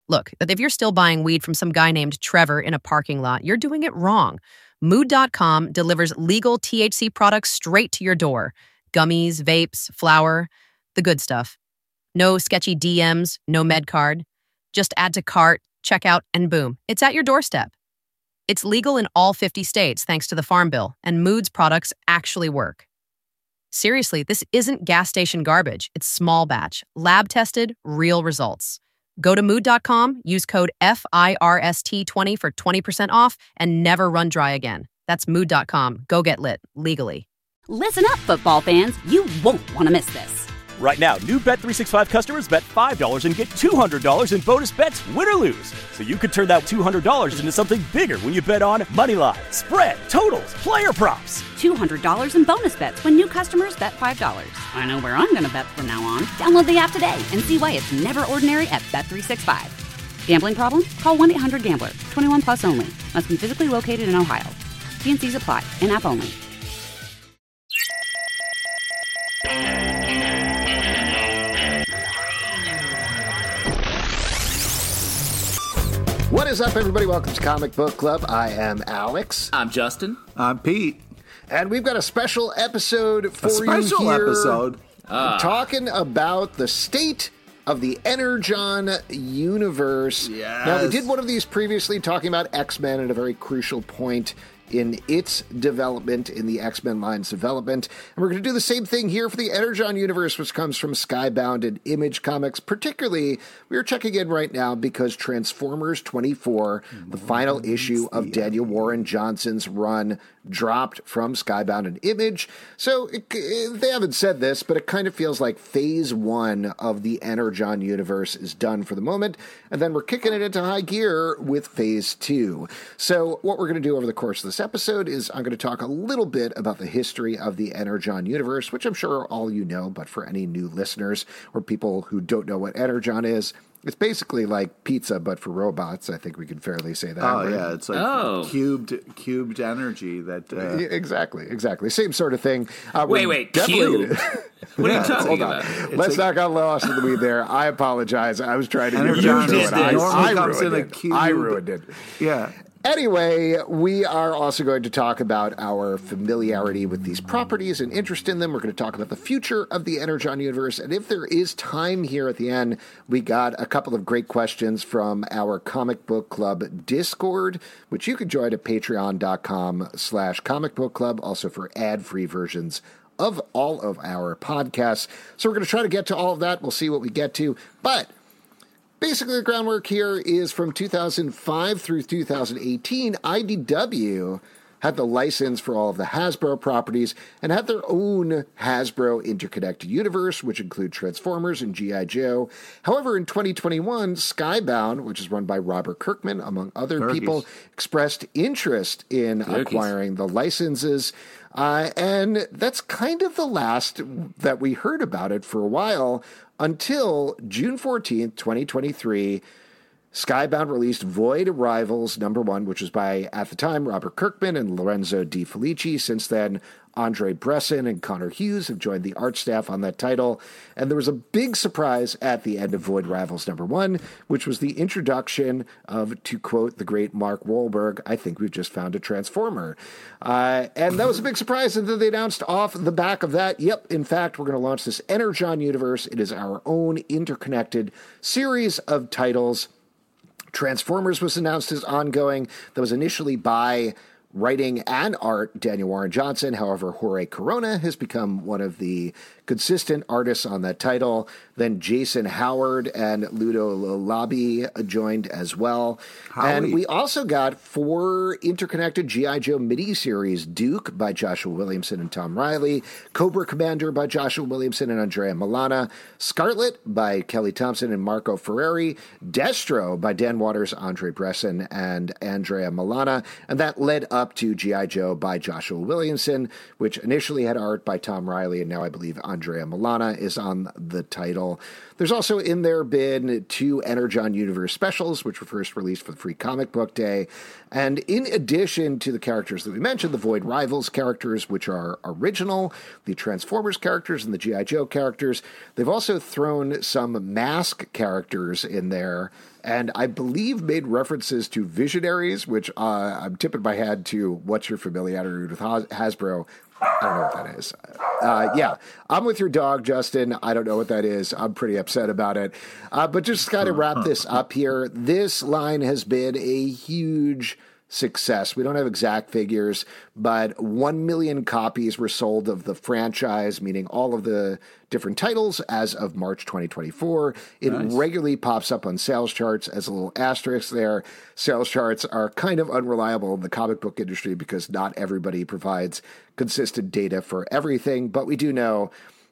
Look, if you're still buying weed from some guy named Trevor in a parking lot, you're doing it wrong. Mood.com delivers legal THC products straight to your door. Gummies, vapes, flour, the good stuff. No sketchy DMs, no med card. Just add to cart, check out, and boom, it's at your doorstep. It's legal in all 50 states thanks to the Farm Bill, and Mood's products actually work. Seriously, this isn't gas station garbage. It's small batch, lab tested, real results. Go to mood.com, use code FIRST20 for 20% off, and never run dry again. That's mood.com. Go get lit, legally. Listen up, football fans. You won't want to miss this. Right now, new Bet365 customers bet $5 and get $200 in bonus bets, win or lose. So you could turn that $200 into something bigger when you bet on Moneyline, spread, totals, player props. $200 in bonus bets when new customers bet $5. I know where I'm going to bet from now on. Download the app today and see why it's never ordinary at Bet365. Gambling problem? Call 1-800-GAMBLER. 21 plus only. Must be physically located in Ohio. T&Cs apply. In-app only. What is up, everybody? Welcome to Comic Book Club. I am Alex. I'm Justin. I'm Pete. And we've got a special episode for you here. A special episode. Talking about the state of the Energon universe. Yes. Now, we did one of these previously, talking about X-Men at a very crucial point in its development, in the X-Men line's development. And we're going to do the same thing here for the Energon universe, which comes from Skybound and Image Comics. Particularly, we are checking in right now because Transformers 24, the final issue of Daniel Warren Johnson's run, dropped from Skybound and Image. So they haven't said this, but it kind of feels like phase one of the Energon universe is done for the moment. And then we're kicking it into high gear with phase two. So what we're going to do over the course of this episode is I'm going to talk a little bit about the history of the Energon universe, which I'm sure all you know, but for any new listeners or people who don't know what Energon is, it's basically like pizza, but for robots. I think we can fairly say that. Oh, right? yeah. It's like cubed energy. That Exactly. Same sort of thing. Wait, cube? What are you talking about? Let's not get lost in the weed there. I apologize. I was trying to give Energon you is I ruined it. Yeah. Anyway, we are also going to talk about our familiarity with these properties and interest in them. We're going to talk about the future of the Energon universe. And if there is time here at the end, we got a couple of great questions from our Comic Book Club Discord, which you can join at patreon.com/Comic Book Club, also for ad-free versions of all of our podcasts. So we're going to try to get to all of that. We'll see what we get to. But basically, the groundwork here is from 2005 through 2018, IDW had the license for all of the Hasbro properties and had their own Hasbro interconnected universe, which include Transformers and G.I. Joe. However, in 2021, Skybound, which is run by Robert Kirkman, among other people, expressed interest in acquiring the licenses. And that's kind of the last that we heard about it for a while, until June 14th, 2023, Skybound released Void Rivals #1, which was by, at the time, Robert Kirkman and Lorenzo De Felici. Since then, Andre Bresson and Connor Hughes have joined the art staff on that title. And there was a big surprise at the end of Void Rivals #1, which was the introduction of, to quote the great Mark Wahlberg, "I think we've just found a Transformer." And that was a big surprise. And then they announced off the back of that, yep, in fact, we're going to launch this Energon universe. It is our own interconnected series of titles. Transformers was announced as ongoing. That was initially by writing and art Daniel Warren Johnson. However, Jorge Corona has become one of the consistent artists on that title. Then Jason Howard and Ludo Lolabi joined as well. And we also got 4 interconnected G.I. Joe miniseries: Duke by Joshua Williamson and Tom Riley, Cobra Commander by Joshua Williamson and Andrea Milana, Scarlet by Kelly Thompson and Marco Ferreri, Destro by Dan Waters, Andre Bresson, and Andrea Milana. And that led up to G.I. Joe by Joshua Williamson, which initially had art by Tom Riley and now I believe Andrea Milana is on the title. There's also in there been 2 Energon Universe specials, which were first released for the Free Comic Book Day. And in addition to the characters that we mentioned, the Void Rivals characters, which are original, the Transformers characters, and the G.I. Joe characters, they've also thrown some Mask characters in there, and I believe made references to Visionaries, which I'm tipping my head to what's your familiarity with Hasbro. I don't know what that is. Yeah, I'm with your dog, Justin. I don't know what that is. I'm pretty upset about it. But just to kind of wrap this up here, this line has been a huge success. We don't have exact figures, but 1 million copies were sold of the franchise, meaning all of the different titles as of March 2024. It regularly pops up on sales charts as a little asterisk there. Sales charts are kind of unreliable in the comic book industry because not everybody provides consistent data for everything, but we do know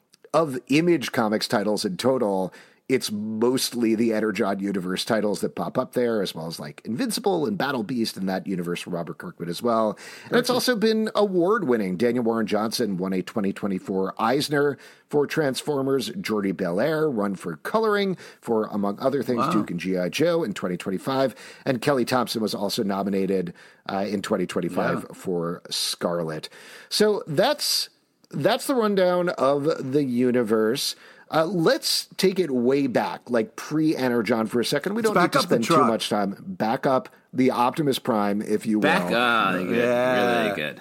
of Image Comics titles in total, it's mostly the Energon Universe titles that pop up there, as well as like Invincible and Battle Beast in that universe from Robert Kirkman as well. And it's also been award-winning. Daniel Warren Johnson won a 2024 Eisner for Transformers. Jordi Belair won for coloring for, among other things, Duke and G.I. Joe in 2025. And Kelly Thompson was also nominated in 2025 for Scarlet. So that's the rundown of the universe. Let's take it way back, like pre-Energon for a second. We don't need to spend too much time. Back up the Optimus Prime, if you will. Back up. Really good.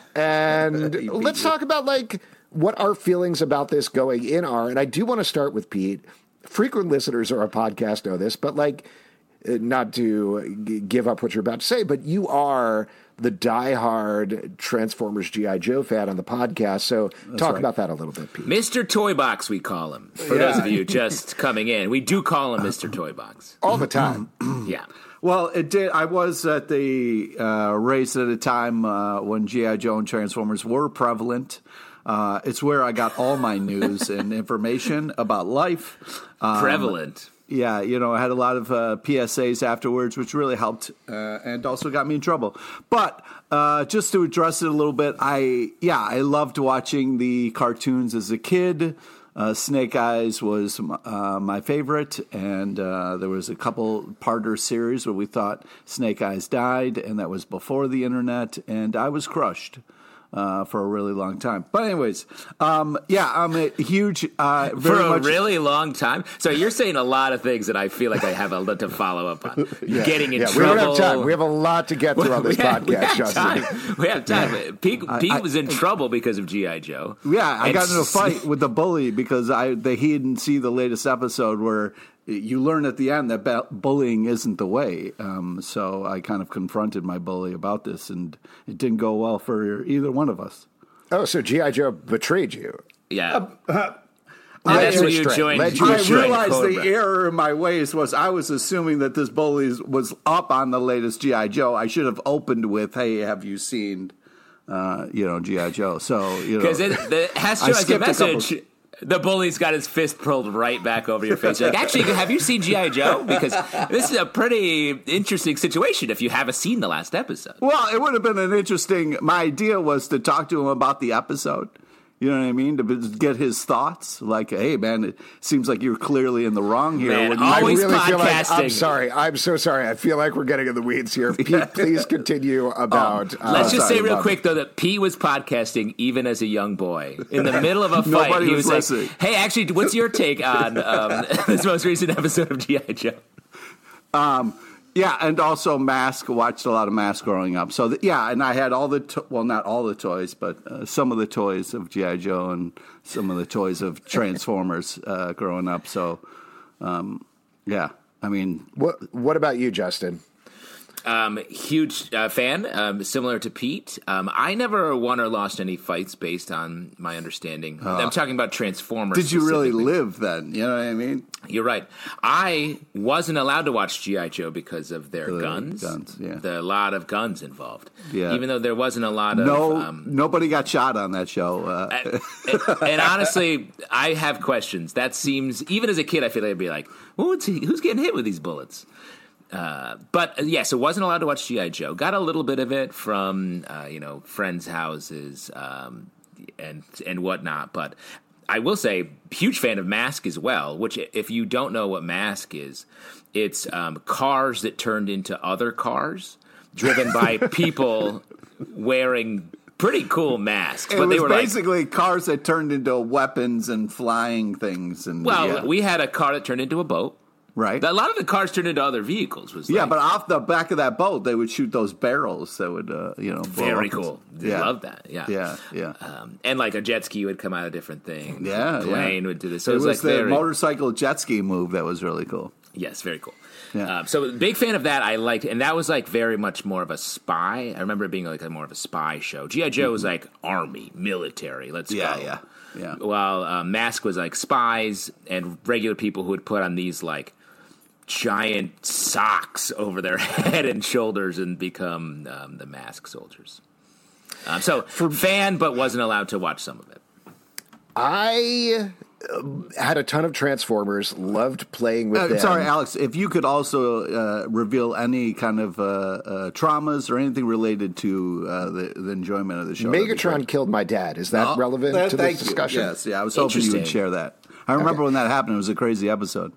And let's talk about, like, what our feelings about this going in are. And I do want to start with Pete. Frequent listeners of our podcast know this, but, like, not to give up what you're about to say, but you are the diehard Transformers G.I. Joe fan on the podcast. So talk about that a little bit, Pete. Mr. Toy Box, we call him. For those of you just coming in, we do call him Mr. Toy Box. All the time. Yeah. Well, it did. I was at the race at a time when G.I. Joe and Transformers were prevalent. It's where I got all my news and information about life. Prevalent. Yeah, you know, I had a lot of PSAs afterwards, which really helped and also got me in trouble. But just to address it a little bit, I loved watching the cartoons as a kid. Snake Eyes was my favorite, and there was a couple-parter series where we thought Snake Eyes died, and that was before the internet, and I was crushed. For a really long time. But anyways, I'm a huge... really long time? So you're saying a lot of things that I feel like I have a lot to follow up on. Getting in trouble. We don't have time. We have a lot to get through on this podcast, Justin. We have time. Pete was in trouble because of G.I. Joe. Yeah, I got in a fight with the bully because he didn't see the latest episode where... You learn at the end that bullying isn't the way. So I kind of confronted my bully about this, and it didn't go well for either one of us. Oh, so G.I. Joe betrayed you. Yeah. That's what you joined. I realized the error in my ways was I was assuming that this bully was up on the latest G.I. Joe. I should have opened with, hey, have you seen, G.I. Joe? So, because it has to as a message... The bully's got his fist pulled right back over your face. You're like, actually, have you seen G.I. Joe? Because this is a pretty interesting situation if you haven't seen the last episode. Well, it would have been an interesting... My idea was to talk to him about the episode. You know what I mean? To get his thoughts. Like, hey, man, it seems like you're clearly in the wrong here. Man, always I really podcasting. Feel like, I'm sorry. I'm so sorry. I feel like we're getting in the weeds here. Pete, please continue about... Let's just say real quick, though, that Pete was podcasting even as a young boy. In the middle of a fight, he was like, hey, actually, what's your take on this most recent episode of G.I. Joe? Yeah, and also Mask. Watched a lot of Mask growing up. So, and I had all the not all the toys, but some of the toys of G.I. Joe and some of the toys of Transformers growing up. So, I mean... What about you, Justin? Huge fan, similar to Pete. I never won or lost any fights based on my understanding. I'm talking about Transformers. Did you really live then? You know what I mean? You're right. I wasn't allowed to watch G.I. Joe because of their guns. A lot of guns involved. Yeah. Even though there wasn't a lot of... nobody got shot on that show. And honestly, I have questions. That seems... Even as a kid, I feel like I'd be like, who's getting hit with these bullets? But yes, it wasn't allowed to watch G.I. Joe. Got a little bit of it from friends' houses and whatnot. But I will say, huge fan of Mask as well, which if you don't know what Mask is, it's cars that turned into other cars driven by people wearing pretty cool masks. But they were basically cars that turned into weapons and flying things. And we had a car that turned into a boat. Right. A lot of the cars turned into other vehicles. But off the back of that boat, they would shoot those barrels that would, very cool. Love that. Yeah. Yeah. And like a jet ski would come out of different things. Yeah. Plane would do this. So it was the motorcycle jet ski move that was really cool. Yes, very cool. Yeah. So big fan of that. I liked, and that was like very much more of a spy. I remember it being like more of a spy show. G.I. Joe was like army, military. Let's go. Yeah. While Mask was like spies and regular people who would put on these like giant socks over their head and shoulders and become the Mask soldiers. So fan, but wasn't allowed to watch some of it. I had a ton of Transformers, loved playing with them. Sorry, Alex, if you could also reveal any kind of traumas or anything related to the enjoyment of the show. Megatron killed my dad. Is that relevant to this discussion? Yes, I was hoping you would share that. I remember when that happened. It was a crazy episode.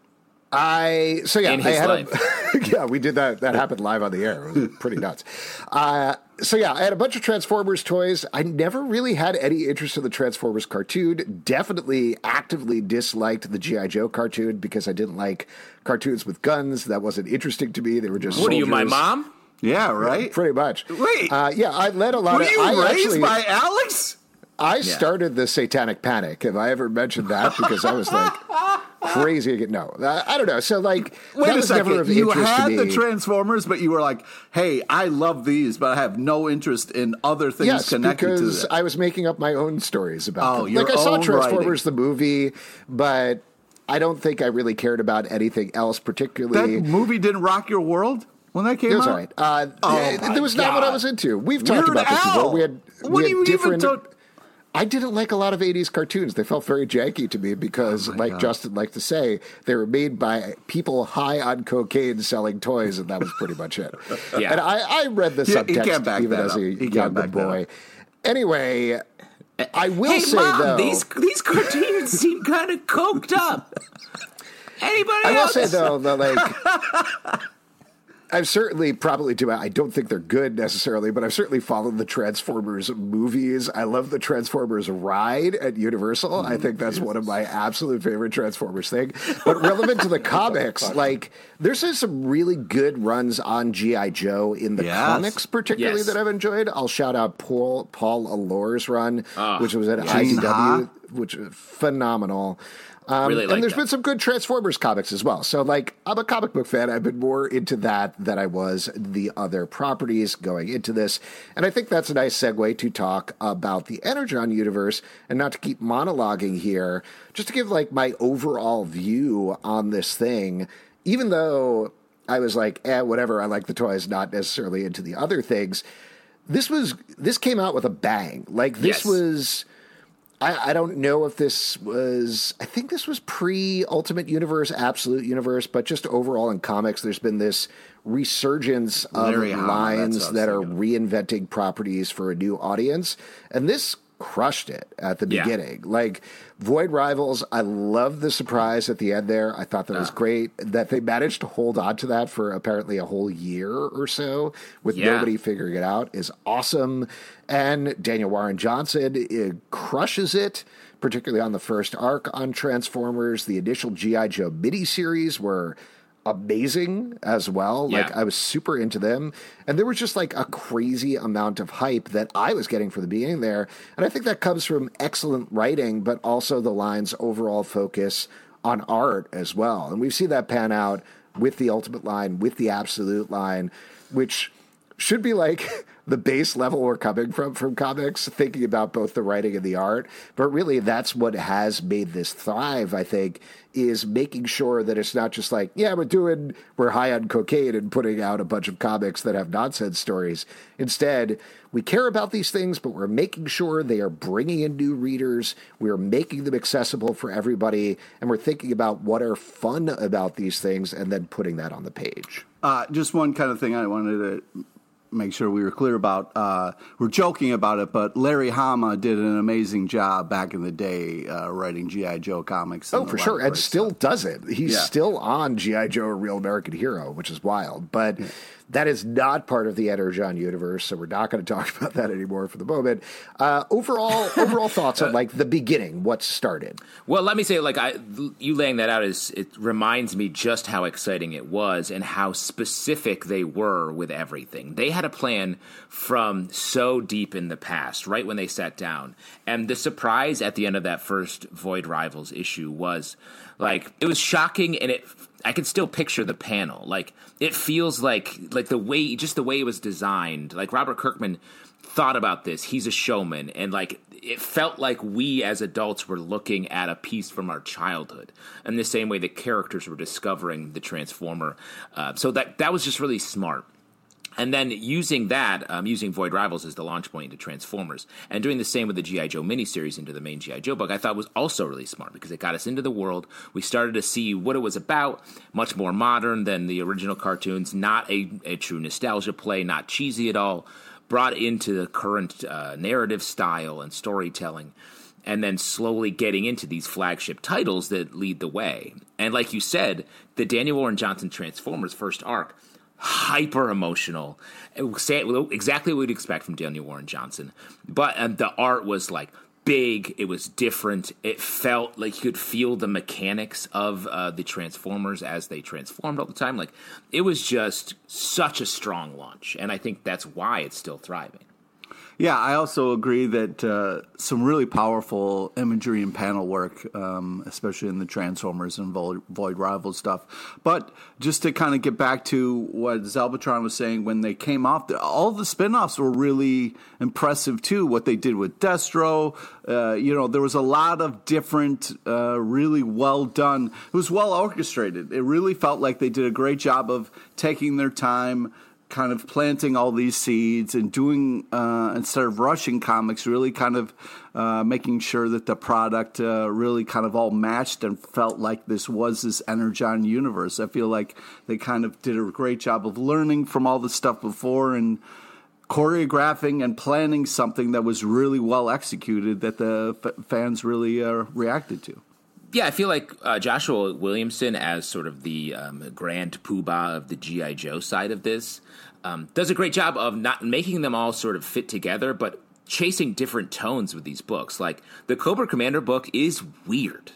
In his life. Yeah, we did that. That happened live on the air. It was pretty nuts. I had a bunch of Transformers toys. I never really had any interest in the Transformers cartoon. Definitely actively disliked the G.I. Joe cartoon because I didn't like cartoons with guns. That wasn't interesting to me. They were just What are you, my mom? Yeah, right? Yeah, pretty much. Wait. I led a lot Were you raised by Alex? I started the Satanic Panic. Have I ever mentioned that? Because I was like crazy. No, I don't know. So like, wait a second. You had the Transformers, but you were like, "Hey, I love these, but I have no interest in other things connected to them." Because I was making up my own stories about them. Your I saw own Transformers writing. the movie, but I don't think I really cared about anything else particularly. That movie didn't rock your world when that came out? It was all right. It was not what I was into. We've talked Weird about this Al! before. We had different. I didn't like a lot of 80s cartoons. They felt very janky to me because, Justin liked to say, they were made by people high on cocaine selling toys, and that was pretty much it. Yeah. And I read the subtext even as a younger boy. Anyway, I will say, Mom, though... these cartoons seem kind of coked up. Anybody else? I will say, though, that, I've certainly probably I don't think they're good necessarily, but I've certainly followed the Transformers movies. I love the Transformers ride at Universal. I think that's one of my absolute favorite Transformers thing. But relevant to the comics, there's some really good runs on G.I. Joe in the comics, particularly that I've enjoyed. I'll shout out Paul Allore's run, which was at IDW, which was phenomenal. And there's been some good Transformers comics as well. So, I'm a comic book fan. I've been more into that than I was the other properties going into this. And I think that's a nice segue to talk about the Energon universe and not to keep monologuing here, just to give, my overall view on this thing. Even though I was like, whatever, I like the toys, not necessarily into the other things. This came out with a bang. This was... I don't know if this was... I think this was pre-Ultimate Universe, Absolute Universe, but just overall in comics, there's been this resurgence of lines that are reinventing properties for a new audience. And this crushed it at the beginning. Void Rivals, I love the surprise at the end there. I thought that was great. That they managed to hold on to that for apparently a whole year or so with nobody figuring it out is awesome. And Daniel Warren Johnson crushes it, particularly on the first arc on Transformers. The initial G.I. Joe miniseries were amazing as well. I was super into them. And there was just a crazy amount of hype that I was getting from the beginning there. And I think that comes from excellent writing, but also the line's overall focus on art as well. And we've seen that pan out with the Ultimate line, with the Absolute line, which should be the base level we're coming from comics, thinking about both the writing and the art. But really, that's what has made this thrive, I think, is making sure that it's not just we're high on cocaine and putting out a bunch of comics that have nonsense stories. Instead, we care about these things, but we're making sure they are bringing in new readers. We're making them accessible for everybody. And we're thinking about what are fun about these things and then putting that on the page. Just one kind of thing I wanted to make sure we were clear about. We're joking about it, but Larry Hama did an amazing job back in the day writing G.I. Joe comics. Oh, for sure, and still does it. He's still on G.I. Joe: A Real American Hero, which is wild, but. Yeah. That is not part of the Energon universe, so we're not going to talk about that anymore for the moment. Overall thoughts on like the beginning, what started? Well, let me say, you laying that out it reminds me just how exciting it was and how specific they were with everything. They had a plan from so deep in the past, right when they sat down, and the surprise at the end of that first Void Rivals issue was it was shocking, and I can still picture the panel. It feels like the way it was designed. Like Robert Kirkman thought about this. He's a showman, and it felt like we as adults were looking at a piece from our childhood. In the same way the characters were discovering the Transformer. So that was just really smart. And then using Void Rivals as the launch point into Transformers, and doing the same with the G.I. Joe miniseries into the main G.I. Joe book, I thought was also really smart because it got us into the world. We started to see what it was about, much more modern than the original cartoons, not a true nostalgia play, not cheesy at all, brought into the current narrative style and storytelling, and then slowly getting into these flagship titles that lead the way. And like you said, the Daniel Warren Johnson Transformers first arc, hyper emotional, exactly what we'd expect from Daniel Warren Johnson. But the art was big, it was different, it felt like you could feel the mechanics of the Transformers as they transformed all the time. It was just such a strong launch, and I think that's why it's still thriving. Yeah, I also agree that some really powerful imagery and panel work, especially in the Transformers and Void Rival stuff. But just to kind of get back to what Zalbatron was saying, when they came off, all the spinoffs were really impressive too. What they did with Destro, there was a lot of different, really well done. It was well orchestrated. It really felt like they did a great job of taking their time, kind of planting all these seeds and doing, instead of rushing comics, really kind of making sure that the product really kind of all matched and felt like this was this Energon universe. I feel like they kind of did a great job of learning from all the stuff before and choreographing and planning something that was really well executed that the fans really reacted to. Yeah, I feel like Joshua Williamson, as sort of the grand poobah of the G.I. Joe side of this, does a great job of not making them all sort of fit together, but chasing different tones with these books. The Cobra Commander book is weird.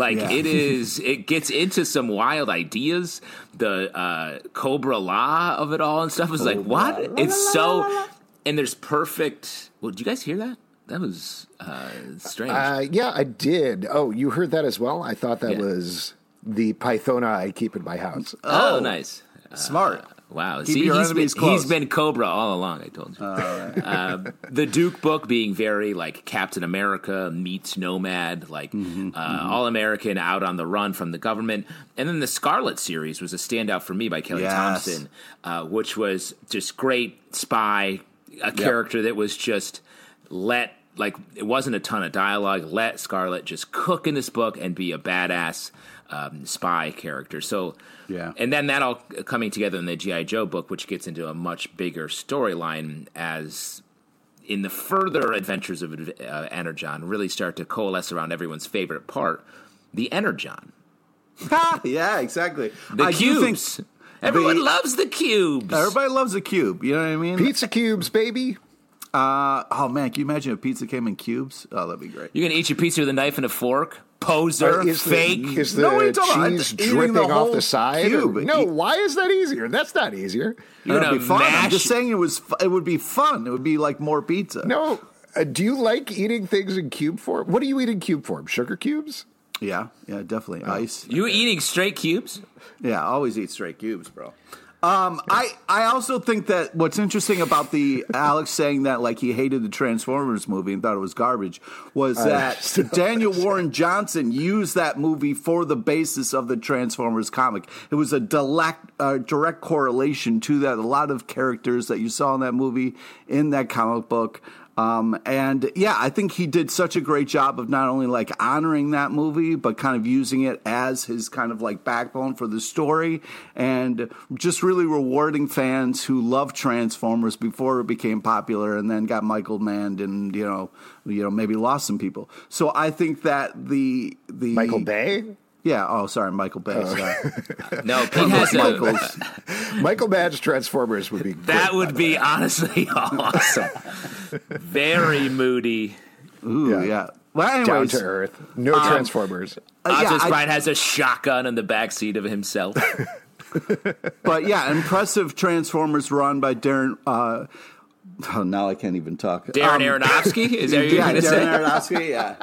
It gets into some wild ideas. The Cobra Law of it all and stuff is what? It's so... And there's perfect... Well, did you guys hear that? That was strange. Yeah, I did. Oh, you heard that as well? I thought that was the Pythona I keep in my house. Oh, nice. Smart. Wow. Keep your enemies close. He's been Cobra all along, I told you. Right. The Duke book being very Captain America meets Nomad, all-American out on the run from the government. And then the Scarlet series was a standout for me by Kelly Thompson, which was just great spy, a character that was just... it wasn't a ton of dialogue. Let Scarlet just cook in this book and be a badass spy character. So, and then that all coming together in the G.I. Joe book, which gets into a much bigger storyline as in the further adventures of Energon really start to coalesce around everyone's favorite part, the Energon. Yeah, exactly. The cubes. Everyone loves the cubes. Everybody loves a cube. You know what I mean? Pizza cubes, baby. Oh man, can you imagine if pizza came in cubes? Oh, that'd be great. You're gonna eat your pizza with a knife and a fork? Poser, fake. Is the cheese dripping off the side? No, why is that easier? That's not easier. You're gonna be fun. I'm just saying it would be fun. It would be like more pizza. No, do you like eating things in cube form? What do you eat in cube form? Sugar cubes? Yeah, definitely. Ice. You eating straight cubes? Yeah, I always eat straight cubes, bro. I also think that what's interesting about the Alex saying that he hated the Transformers movie and thought it was garbage was that Daniel Warren Johnson used that movie for the basis of the Transformers comic. It was a direct correlation to that. A lot of characters that you saw in that movie, in that comic book, And yeah, I think he did such a great job of not only like honoring that movie, but kind of using it as his kind of like backbone for the story, and just really rewarding fans who loved Transformers before it became popular, and then got Michael Mann and you know maybe lost some people. So I think that the Michael Bay. Yeah. Oh, sorry, Michael Bay. Sorry. No, Pete has Michael Mann's Transformers would be great, that would be honestly awesome. Very moody. Ooh, yeah. Well, anyways, down to earth. No Transformers. Optimus Prime has a shotgun in the backseat of himself. But yeah, impressive Transformers run by Darren. Now I can't even talk. Darren Aronofsky? Is that what you're going to say? Darren Aronofsky, yeah.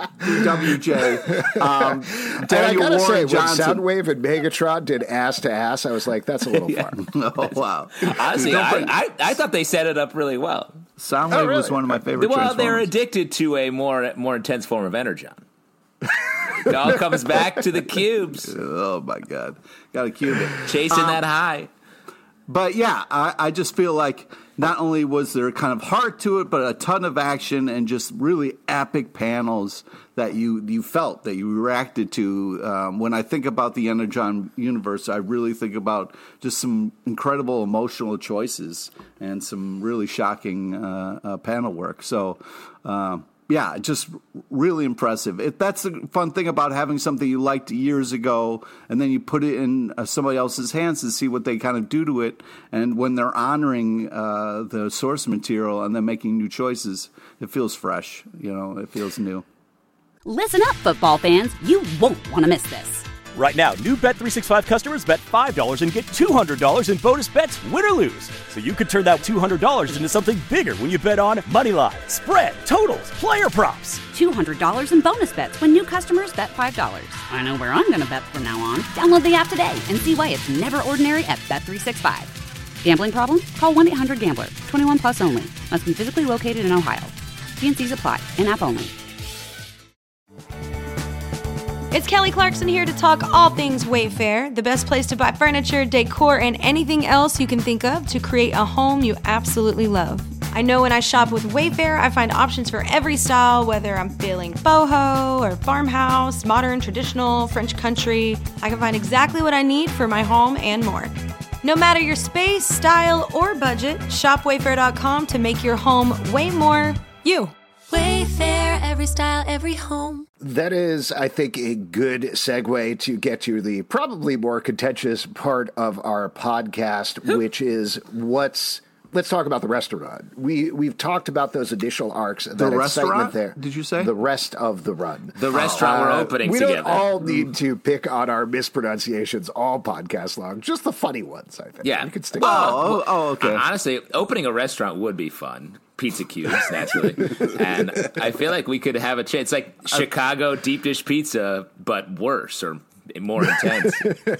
DWJ. Daniel Warren Warren Johnson. When Johnson. Soundwave and Megatron did ass to ass, I was like, that's a little far. Oh, wow. Honestly, I thought they set it up really well. Soundwave was one of my favorite Well, they're Transformers. addicted to a more intense form of Energon. It all comes back to the cubes. Oh, my God. Got to cube it. Chasing that high. But yeah, I just feel like not only was there kind of heart to it, but a ton of action and just really epic panels that you felt, that you reacted to. When I think about the Energon universe, I really think about just some incredible emotional choices and some really shocking panel work. So, yeah, just really impressive. That's the fun thing about having something you liked years ago, and then you put it in somebody else's hands to see what they kind of do to it. And when they're honoring the source material and then making new choices, it feels fresh. It feels new. Listen up, football fans. You won't want to miss this. Right now, new Bet365 customers bet $5 and get $200 in bonus bets, win or lose. So you could turn that $200 into something bigger when you bet on Moneyline, spread, totals, player props. $200 in bonus bets when new customers bet $5. I know where I'm going to bet from now on. Download the app today and see why it's never ordinary at Bet365. Gambling problem? Call 1-800-GAMBLER. 21 plus only. Must be physically located in Ohio. T&Cs apply. In-app only. It's Kelly Clarkson here to talk all things Wayfair, the best place to buy furniture, decor, and anything else you can think of to create a home you absolutely love. I know when I shop with Wayfair, I find options for every style, whether I'm feeling boho or farmhouse, modern, traditional, French country. I can find exactly what I need for my home and more. No matter your space, style, or budget, shop Wayfair.com to make your home way more you. Wayfair, every style, every home. That is, I think, a good segue to get to the probably more contentious part of our podcast, which is let's talk about the restaurant. We've talked about those initial arcs. The that restaurant? excitement there. Did you say? The rest of the run. The restaurant we're opening we together. We don't all need to pick on our mispronunciations all podcast long. Just the funny ones, I think. Yeah. We could stick okay. Honestly, opening a restaurant would be fun. Pizza cubes, naturally. And I feel like we could have a chance. It's like Chicago deep dish pizza, but worse or more intense.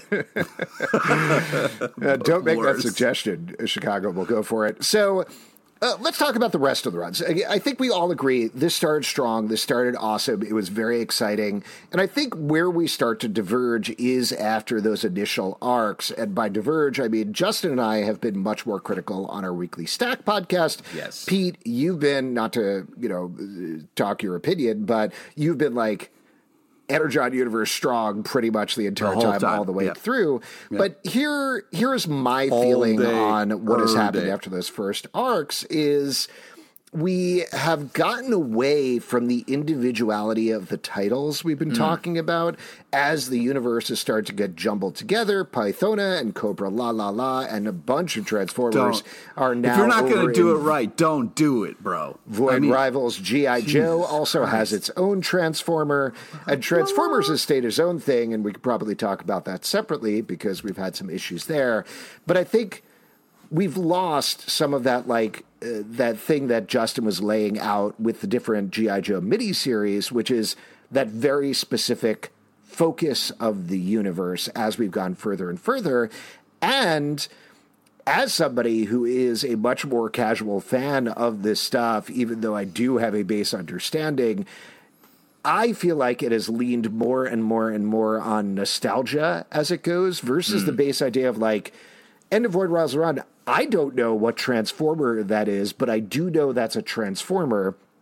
Don't make that suggestion. Chicago will go for it. So let's talk about the rest of the runs. I think we all agree this started strong. This started awesome. It was very exciting. And I think where we start to diverge is after those initial arcs. And by diverge, I mean Justin and I have been much more critical on our Weekly Stack podcast. Yes. Pete, you've been, not to, talk your opinion, but you've been like, Energon universe strong pretty much the entire time, all the way through. Yeah. But here's my feeling on what has happened after those first arcs is we have gotten away from the individuality of the titles we've been talking about as the universes start to get jumbled together. Pythona and Cobra La La La and a bunch of Transformers are now. If you're not going to do it right, don't do it, bro. Void Rivals G.I. Joe also has its own Transformer, and Transformers has stayed his own thing, and we could probably talk about that separately because we've had some issues there. But I think we've lost some of that, that thing that Justin was laying out with the different G.I. Joe miniseries, which is that very specific focus of the universe as we've gone further and further. And as somebody who is a much more casual fan of this stuff, even though I do have a base understanding, I feel like it has leaned more and more and more on nostalgia as it goes versus the base idea of End of Void Rivals Run. I don't know what Transformer that is, but I do know that's a Transformer.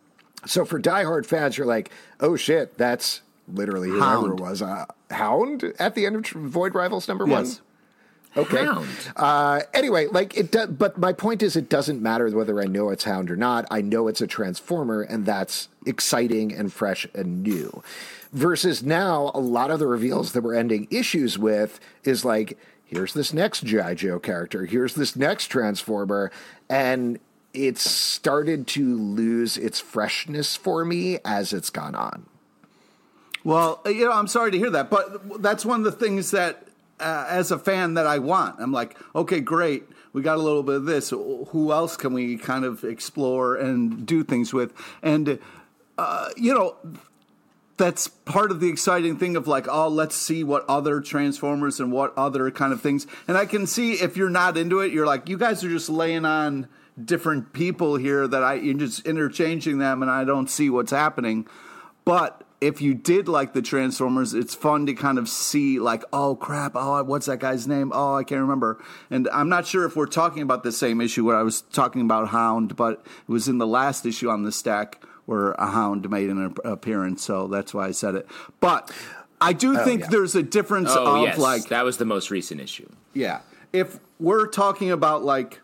So for diehard fans, you're like, oh shit, that's literally whoever it was. Hound at the end of Void Rivals #1? Yes. Okay. Anyway, like it does, but my point is, it doesn't matter whether I know it's Hound or not. I know it's a Transformer, and that's exciting and fresh and new. Versus now, a lot of the reveals that we're ending issues with is like, here's this next G.I. Joe character, here's this next Transformer, and it's started to lose its freshness for me as it's gone on. Well, I'm sorry to hear that, but that's one of the things that, as a fan, that I want. I'm like, okay, great. We got a little bit of this. Who else can we kind of explore and do things with? And, that's part of the exciting thing of like, oh, let's see what other Transformers and what other kind of things. And I can see if you're not into it, you're like, you guys are just laying on different people here that you're just interchanging them and I don't see what's happening. But if you did like the Transformers, it's fun to kind of see like, oh, crap, oh, what's that guy's name? Oh, I can't remember. And I'm not sure if we're talking about the same issue where I was talking about Hound, but it was in the last issue on the stack where a Hound made an appearance, so that's why I said it. But I do think there's a difference yes. Like... that was the most recent issue. Yeah. If we're talking about like,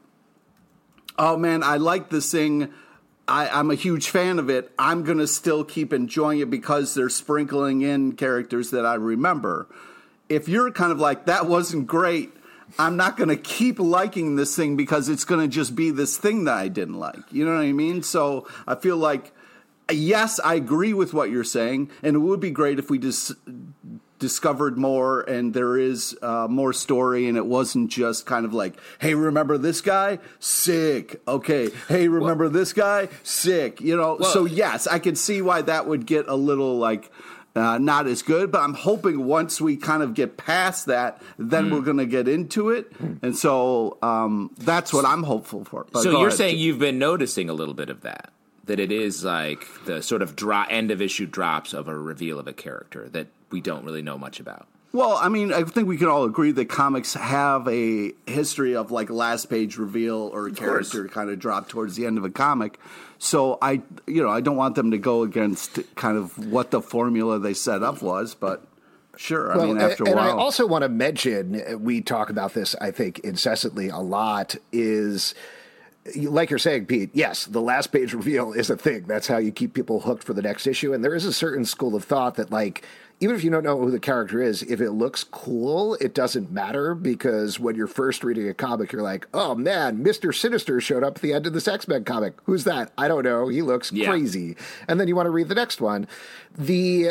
oh, man, I like this thing, I'm a huge fan of it, I'm going to still keep enjoying it because they're sprinkling in characters that I remember. If you're kind of like, that wasn't great, I'm not going to keep liking this thing because it's going to just be this thing that I didn't like. You know what I mean? So I feel like, yes, I agree with what you're saying, and it would be great if we discovered more and there is more story and it wasn't just kind of like, hey, remember this guy? Sick. Okay. Hey, remember this guy? Sick. So yes, I could see why that would get a little like not as good, but I'm hoping once we kind of get past that, then we're going to get into it. And so that's what I'm hopeful for. But so you're saying you've been noticing a little bit of that it is like the sort of end of issue drops of a reveal of a character that we don't really know much about. Well, I mean, I think we can all agree that comics have a history of like last page reveal or a character kind of drop towards the end of a comic. So I don't want them to go against kind of what the formula they set up was, but sure. I mean, after a while. And I also want to mention, we talk about this, I think, incessantly a lot, is... like you're saying, Pete, yes, the last page reveal is a thing. That's how you keep people hooked for the next issue. And there is a certain school of thought that, like, even if you don't know who the character is, if it looks cool, it doesn't matter, because when you're first reading a comic, you're like, oh, man, Mr. Sinister showed up at the end of this X-Men comic. Who's that? I don't know. He looks crazy. And then you want to read the next one. The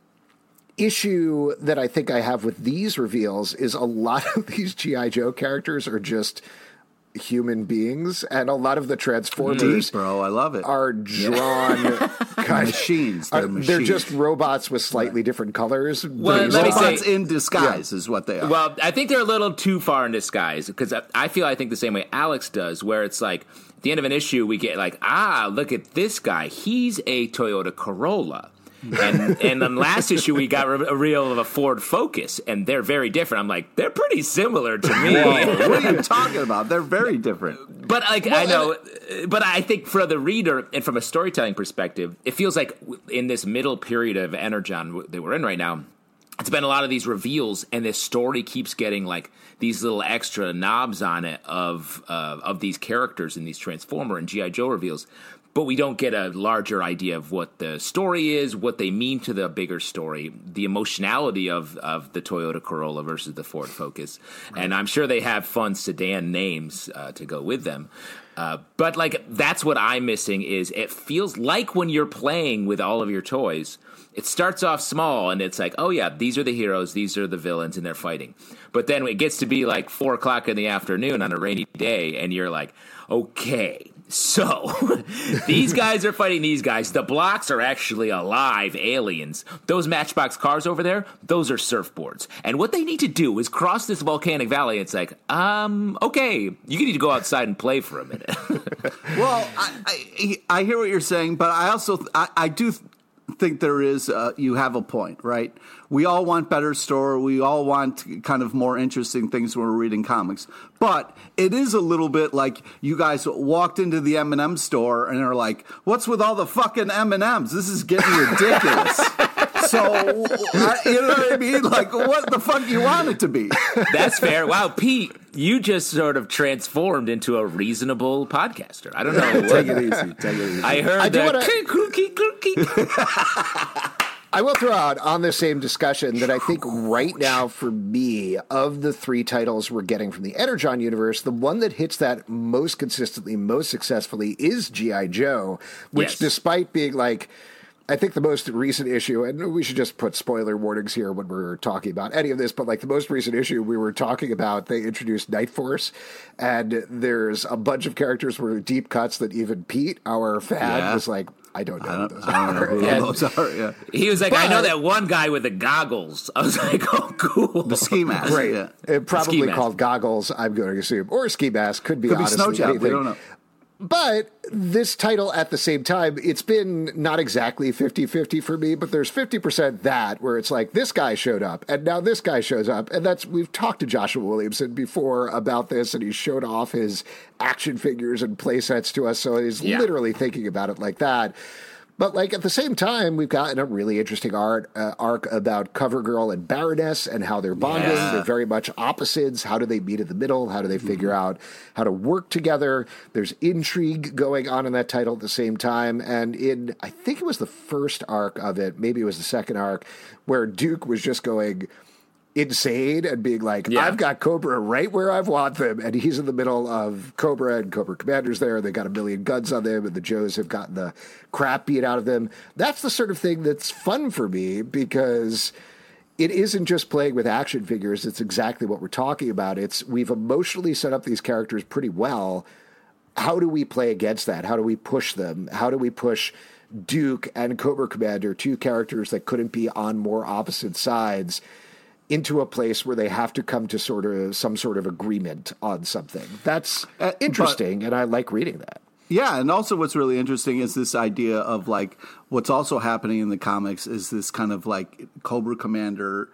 issue that I think I have with these reveals is a lot of these G.I. Joe characters are just human beings, and a lot of the Transformers, bro, I love it, are drawn kind of machines. They're just robots with slightly different colors. Well, robots in disguise is what they are. Well, I think they're a little too far in disguise, because I think the same way Alex does, where it's like at the end of an issue we get like, look at this guy, he's a Toyota Corolla. And then last issue we got a reel of a Ford Focus, and they're very different. I'm like, they're pretty similar to me. Whoa, what are you talking about? They're very different. But I know, but I think for the reader and from a storytelling perspective, it feels like in this middle period of Energon that we're in right now, it's been a lot of these reveals, and this story keeps getting like these little extra knobs on it of these characters in these Transformer and G.I. Joe reveals. But we don't get a larger idea of what the story is, what they mean to the bigger story, the emotionality of the Toyota Corolla versus the Ford Focus. Right. And I'm sure they have fun sedan names to go with them. But like that's what I'm missing is it feels like when you're playing with all of your toys, it starts off small and it's like, oh yeah, these are the heroes, these are the villains, and they're fighting. But then it gets to be like 4:00 in the afternoon on a rainy day, and you're like, okay, so these guys are fighting these guys. The blocks are actually alive aliens. Those Matchbox cars over there, those are surfboards. And what they need to do is cross this volcanic valley. It's like, okay, you need to go outside and play for a minute. Well, I hear what you're saying, but I also I do think there is, you have a point, right? We all want better story. We all want kind of more interesting things when we're reading comics. But it is a little bit like you guys walked into the M&M store and are like, what's with all the fucking M&Ms? This is getting ridiculous. So, you know what I mean? Like, what the fuck do you want it to be? That's fair. Wow, Pete, you just sort of transformed into a reasonable podcaster. I don't know. Take it easy. I heard I will throw out on the same discussion that I think right now for me, of the 3 titles we're getting from the Energon universe, the one that hits that most consistently, most successfully is G.I. Joe, which despite being like, I think the most recent issue, and we should just put spoiler warnings here when we're talking about any of this, but like the most recent issue we were talking about, they introduced Night Force, and there's a bunch of characters where deep cuts that even Pete, our fan, was like, I don't know who those are. Yeah. He was like, I know that one guy with the goggles. I was like, oh, cool. The ski mask. Great. Yeah. Probably called goggles, I'm going to assume. Or ski mask. Could be honestly snow job. anything. We don't know. But this title at the same time, it's been not exactly 50-50 for me, but there's 50% that where it's like this guy showed up and now this guy shows up. And we've talked to Joshua Williamson before about this, and he showed off his action figures and play sets to us. So he's literally thinking about it like that. But like at the same time, we've gotten a really interesting arc about CoverGirl and Baroness and how they're bonding. Yeah. They're very much opposites. How do they meet in the middle? How do they figure out how to work together? There's intrigue going on in that title at the same time. And I think it was the first arc of it, maybe it was the second arc, where Duke was just going insane and being like, I've got Cobra right where I want them. And he's in the middle of Cobra, and Cobra Commander's there. They got a million guns on them, and the Joes have gotten the crap beat out of them. That's the sort of thing that's fun for me, because it isn't just playing with action figures. It's exactly what we're talking about. We've emotionally set up these characters pretty well. How do we play against that? How do we push them? How do we push Duke and Cobra Commander, 2 characters that couldn't be on more opposite sides, into a place where they have to come to some sort of agreement on something? That's interesting, and I like reading that. Yeah, and also what's really interesting is this idea of like what's also happening in the comics is this kind of like Cobra Commander,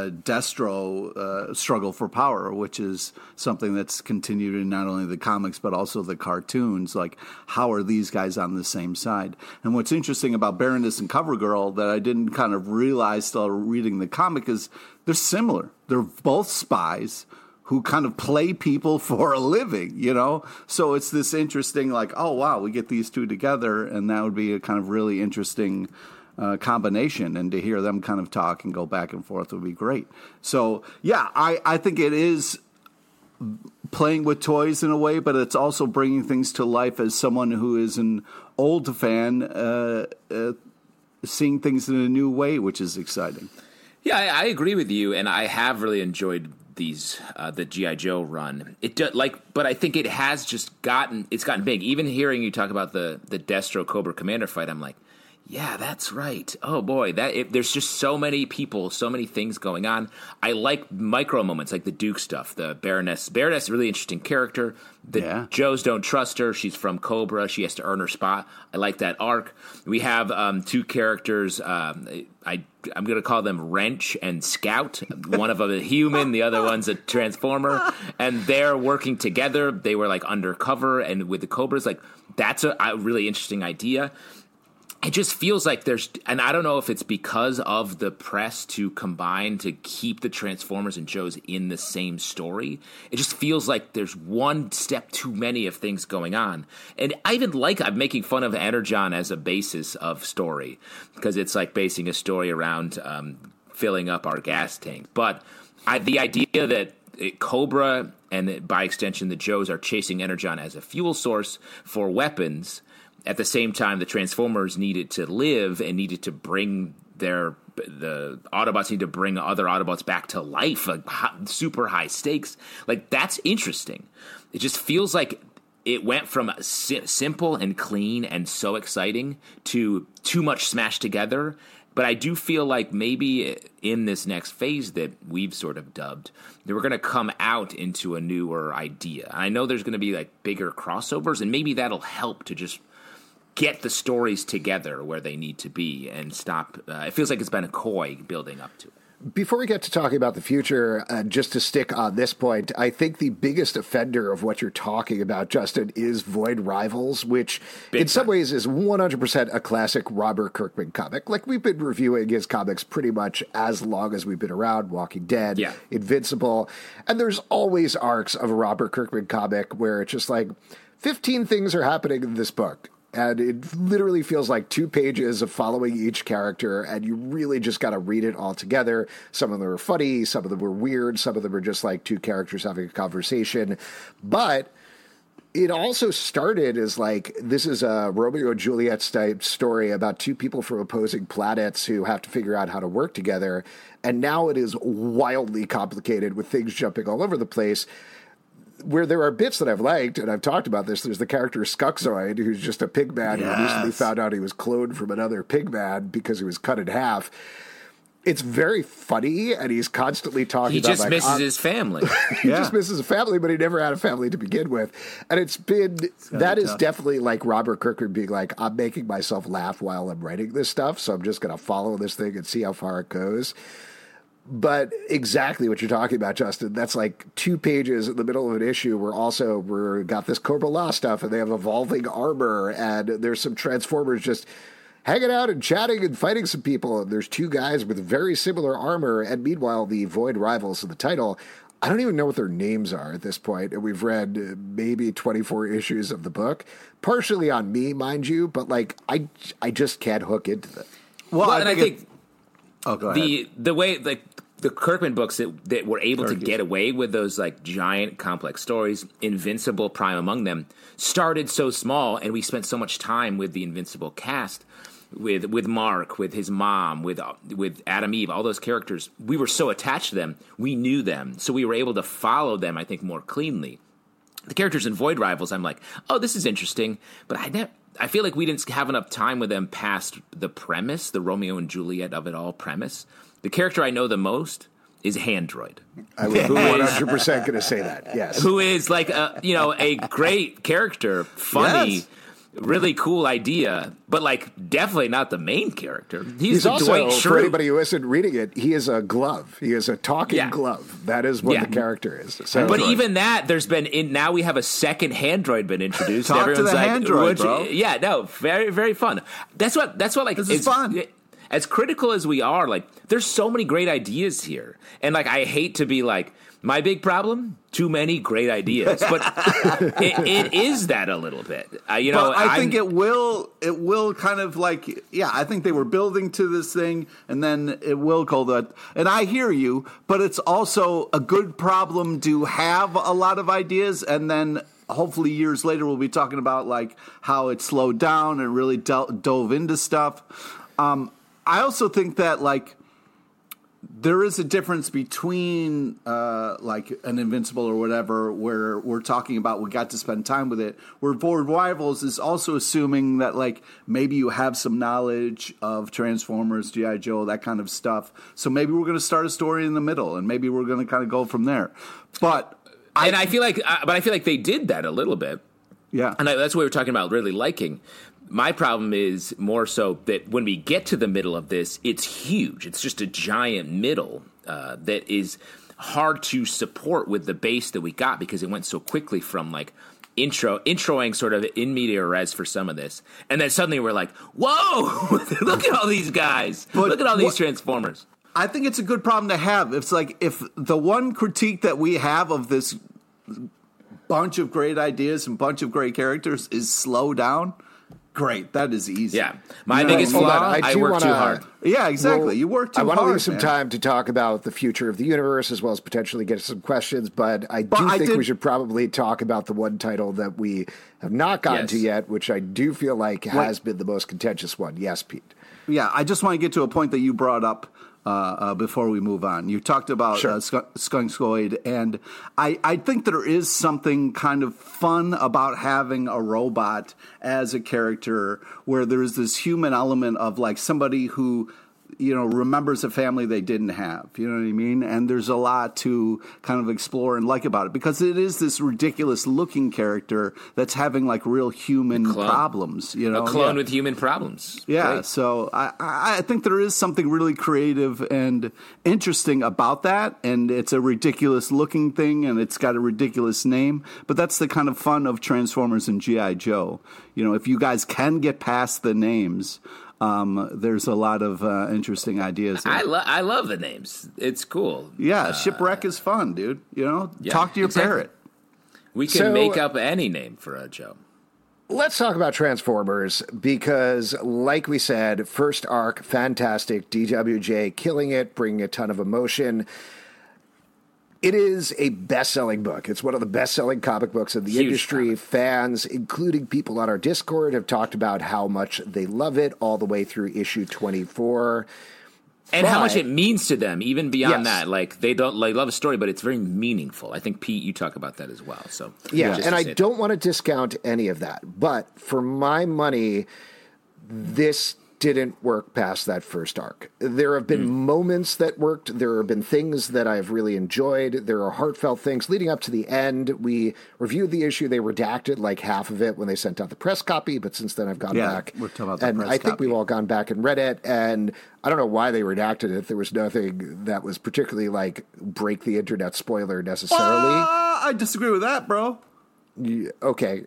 Destro struggle for power, which is something that's continued in not only the comics but also the cartoons. Like, how are these guys on the same side? And what's interesting about Baroness and CoverGirl that I didn't kind of realize till reading the comic is they're similar. They're both spies who kind of play people for a living, you know? So it's this interesting, like, oh, wow, we get these 2 together, and that would be a kind of really interesting combination. And to hear them kind of talk and go back and forth would be great. So, yeah, I think it is playing with toys in a way, but it's also bringing things to life as someone who is an old fan, seeing things in a new way, which is exciting. Yeah, I agree with you, and I have really enjoyed the G.I. Joe run. But I think it has just gotten big. Even hearing you talk about the Destro Cobra Commander fight, I'm like, yeah, that's right. Oh boy, there's just so many people, so many things going on. I like micro moments like the Duke stuff, the Baroness. Baroness, really interesting character. The Joes don't trust her. She's from Cobra. She has to earn her spot. I like that arc. We have 2 characters. I'm going to call them Wrench and Scout. One of them a human, the other one's a transformer, and they're working together. They were like undercover, and with the Cobras, like that's a really interesting idea. It just feels like and I don't know if it's because of the press to combine to keep the Transformers and Joes in the same story. It just feels like there's one step too many of things going on. And I'm making fun of Energon as a basis of story, because it's like basing a story around filling up our gas tank. But the idea that Cobra and by extension the Joes are chasing Energon as a fuel source for weapons. At the same time, the Transformers needed to live and needed to bring the Autobots need to bring other Autobots back to life, like super high stakes. Like, that's interesting. It just feels like it went from simple and clean and so exciting to too much smashed together. But I do feel like maybe in this next phase that we've sort of dubbed, that we're going to come out into a newer idea. I know there's going to be like bigger crossovers, and maybe that'll help to just get the stories together where they need to be and stop. It feels like it's been a coy building up to it. Before we get to talking about the future, just to stick on this point, I think the biggest offender of what you're talking about, Justin, is Void Rivals, which in some ways is 100% a classic Robert Kirkman comic. Like, we've been reviewing his comics pretty much as long as we've been around, Walking Dead, Invincible, and there's always arcs of a Robert Kirkman comic where it's just like 15 things are happening in this book. And it literally feels like 2 pages of following each character, and you really just got to read it all together. Some of them are funny, some of them are weird, some of them are just like 2 characters having a conversation. But it also started as like, this is a Romeo and Juliet type story about 2 people from opposing planets who have to figure out how to work together. And now it is wildly complicated with things jumping all over the place. Where there are bits that I've liked, and I've talked about this, there's the character Skunkzoid, who's just a pig man who recently found out he was cloned from another pig man because he was cut in half. It's very funny, and he's constantly talking about... He just misses his family. He just misses a family, but he never had a family to begin with. And it's been... That is definitely like Robert Kirkman being like, I'm making myself laugh while I'm writing this stuff, so I'm just going to follow this thing and see how far it goes. But exactly what you're talking about, Justin, that's like 2 pages in the middle of an issue where also we've got this Cobra Law stuff and they have evolving armor and there's some Transformers just hanging out and chatting and fighting some people. And there's 2 guys with very similar armor. And meanwhile, the Void Rivals of the title, I don't even know what their names are at this point. And we've read maybe 24 issues of the book, partially on me, mind you, but like I just can't hook into them. Well, I think go ahead. The way like the Kirkman books that were able to get away with those like giant complex stories, Invincible prime among them, started so small, and we spent so much time with the Invincible cast, with Mark, with his mom, with Adam Eve, all those characters. We were so attached to them, we knew them, so we were able to follow them, I think, more cleanly. The characters in Void Rivals, I'm like, oh, this is interesting, but I feel like we didn't have enough time with them past the premise, the Romeo and Juliet of it all premise. The character I know the most is Handroid. I was 100% going to say that, yes. Who is like a great character, funny, really cool idea, but like definitely not the main character. He's also, Dwight Schrute. For anybody who isn't reading it, he is a glove. He is a talking glove. That is what the character is. So, but even that, there's been now we have a second Handroid been introduced. Talk Everyone's to the like, Handroid, bro. Yeah, no, very very fun. That's what like this is fun. As critical as we are, like, there's so many great ideas here. And, like, I hate to be like, my big problem? Too many great ideas. But it is that a little bit. I think it will kind of like, I think they were building to this thing, and then it will go that. And I hear you, but it's also a good problem to have a lot of ideas, and then hopefully years later we'll be talking about, like, how it slowed down and really dove into stuff. I also think that, like, there is a difference between, like, an Invincible or whatever, where we're talking about we got to spend time with it, where Void Rivals is also assuming that, like, maybe you have some knowledge of Transformers, G.I. Joe, that kind of stuff. So maybe we're going to start a story in the middle, and maybe we're going to kind of go from there. But I feel like they did that a little bit. Yeah. And that's what we were talking about, really liking. My problem is more so that when we get to the middle of this, it's huge. It's just a giant middle that is hard to support with the base that we got because it went so quickly from like introing sort of in media res for some of this. And then suddenly we're like, whoa, look at all these guys. Look at all these Transformers. I think it's a good problem to have. It's like if the one critique that we have of this bunch of great ideas and bunch of great characters is slow down. Great, that is easy. Yeah, my biggest flaw, I work too hard. Yeah, exactly. Well, you work too hard. I want to leave some time to talk about the future of the universe as well as potentially get some questions, but I think we should probably talk about the one title that we have not gotten to yet, which I do feel like has been the most contentious one. Yes, Pete. Yeah, I just want to get to a point that you brought up before we move on. You talked about Skunkzoid, and I think there is something kind of fun about having a robot as a character where there's this human element of like somebody who remembers a family they didn't have. You know what I mean? And there's a lot to kind of explore and like about it, because it is this ridiculous looking character that's having like real human problems. A clone with human problems. Yeah. Great. So I think there is something really creative and interesting about that. And it's a ridiculous looking thing, and it's got a ridiculous name. But that's the kind of fun of Transformers and G.I. Joe. If you guys can get past the names, there's a lot of interesting ideas there. I love the names. It's cool. Yeah, Shipwreck is fun, dude. Talk to your parrot. We can make up any name for a Joe. Let's talk about Transformers, because, like we said, first arc, fantastic. DWJ killing it, bringing a ton of emotion. It is a best-selling book. It's one of the best-selling comic books in the industry. Comic. Fans, including people on our Discord, have talked about how much they love it all the way through issue 24. And how much it means to them, even beyond that. Like, they love a story, but it's very meaningful. I think, Pete, you talk about that as well. So and I don't want to discount any of that. But for my money, this didn't work past that first arc. There have been moments that worked. There have been things that I've really enjoyed. There are heartfelt things leading up to the end. We reviewed the issue. They redacted like half of it when they sent out the press copy, but since then I've gone back. We're talking about the and press I think copy. we've all gone back and read it, and I don't know why they redacted it. There was nothing that was particularly like break the internet spoiler necessarily. I disagree with that, bro. Okay.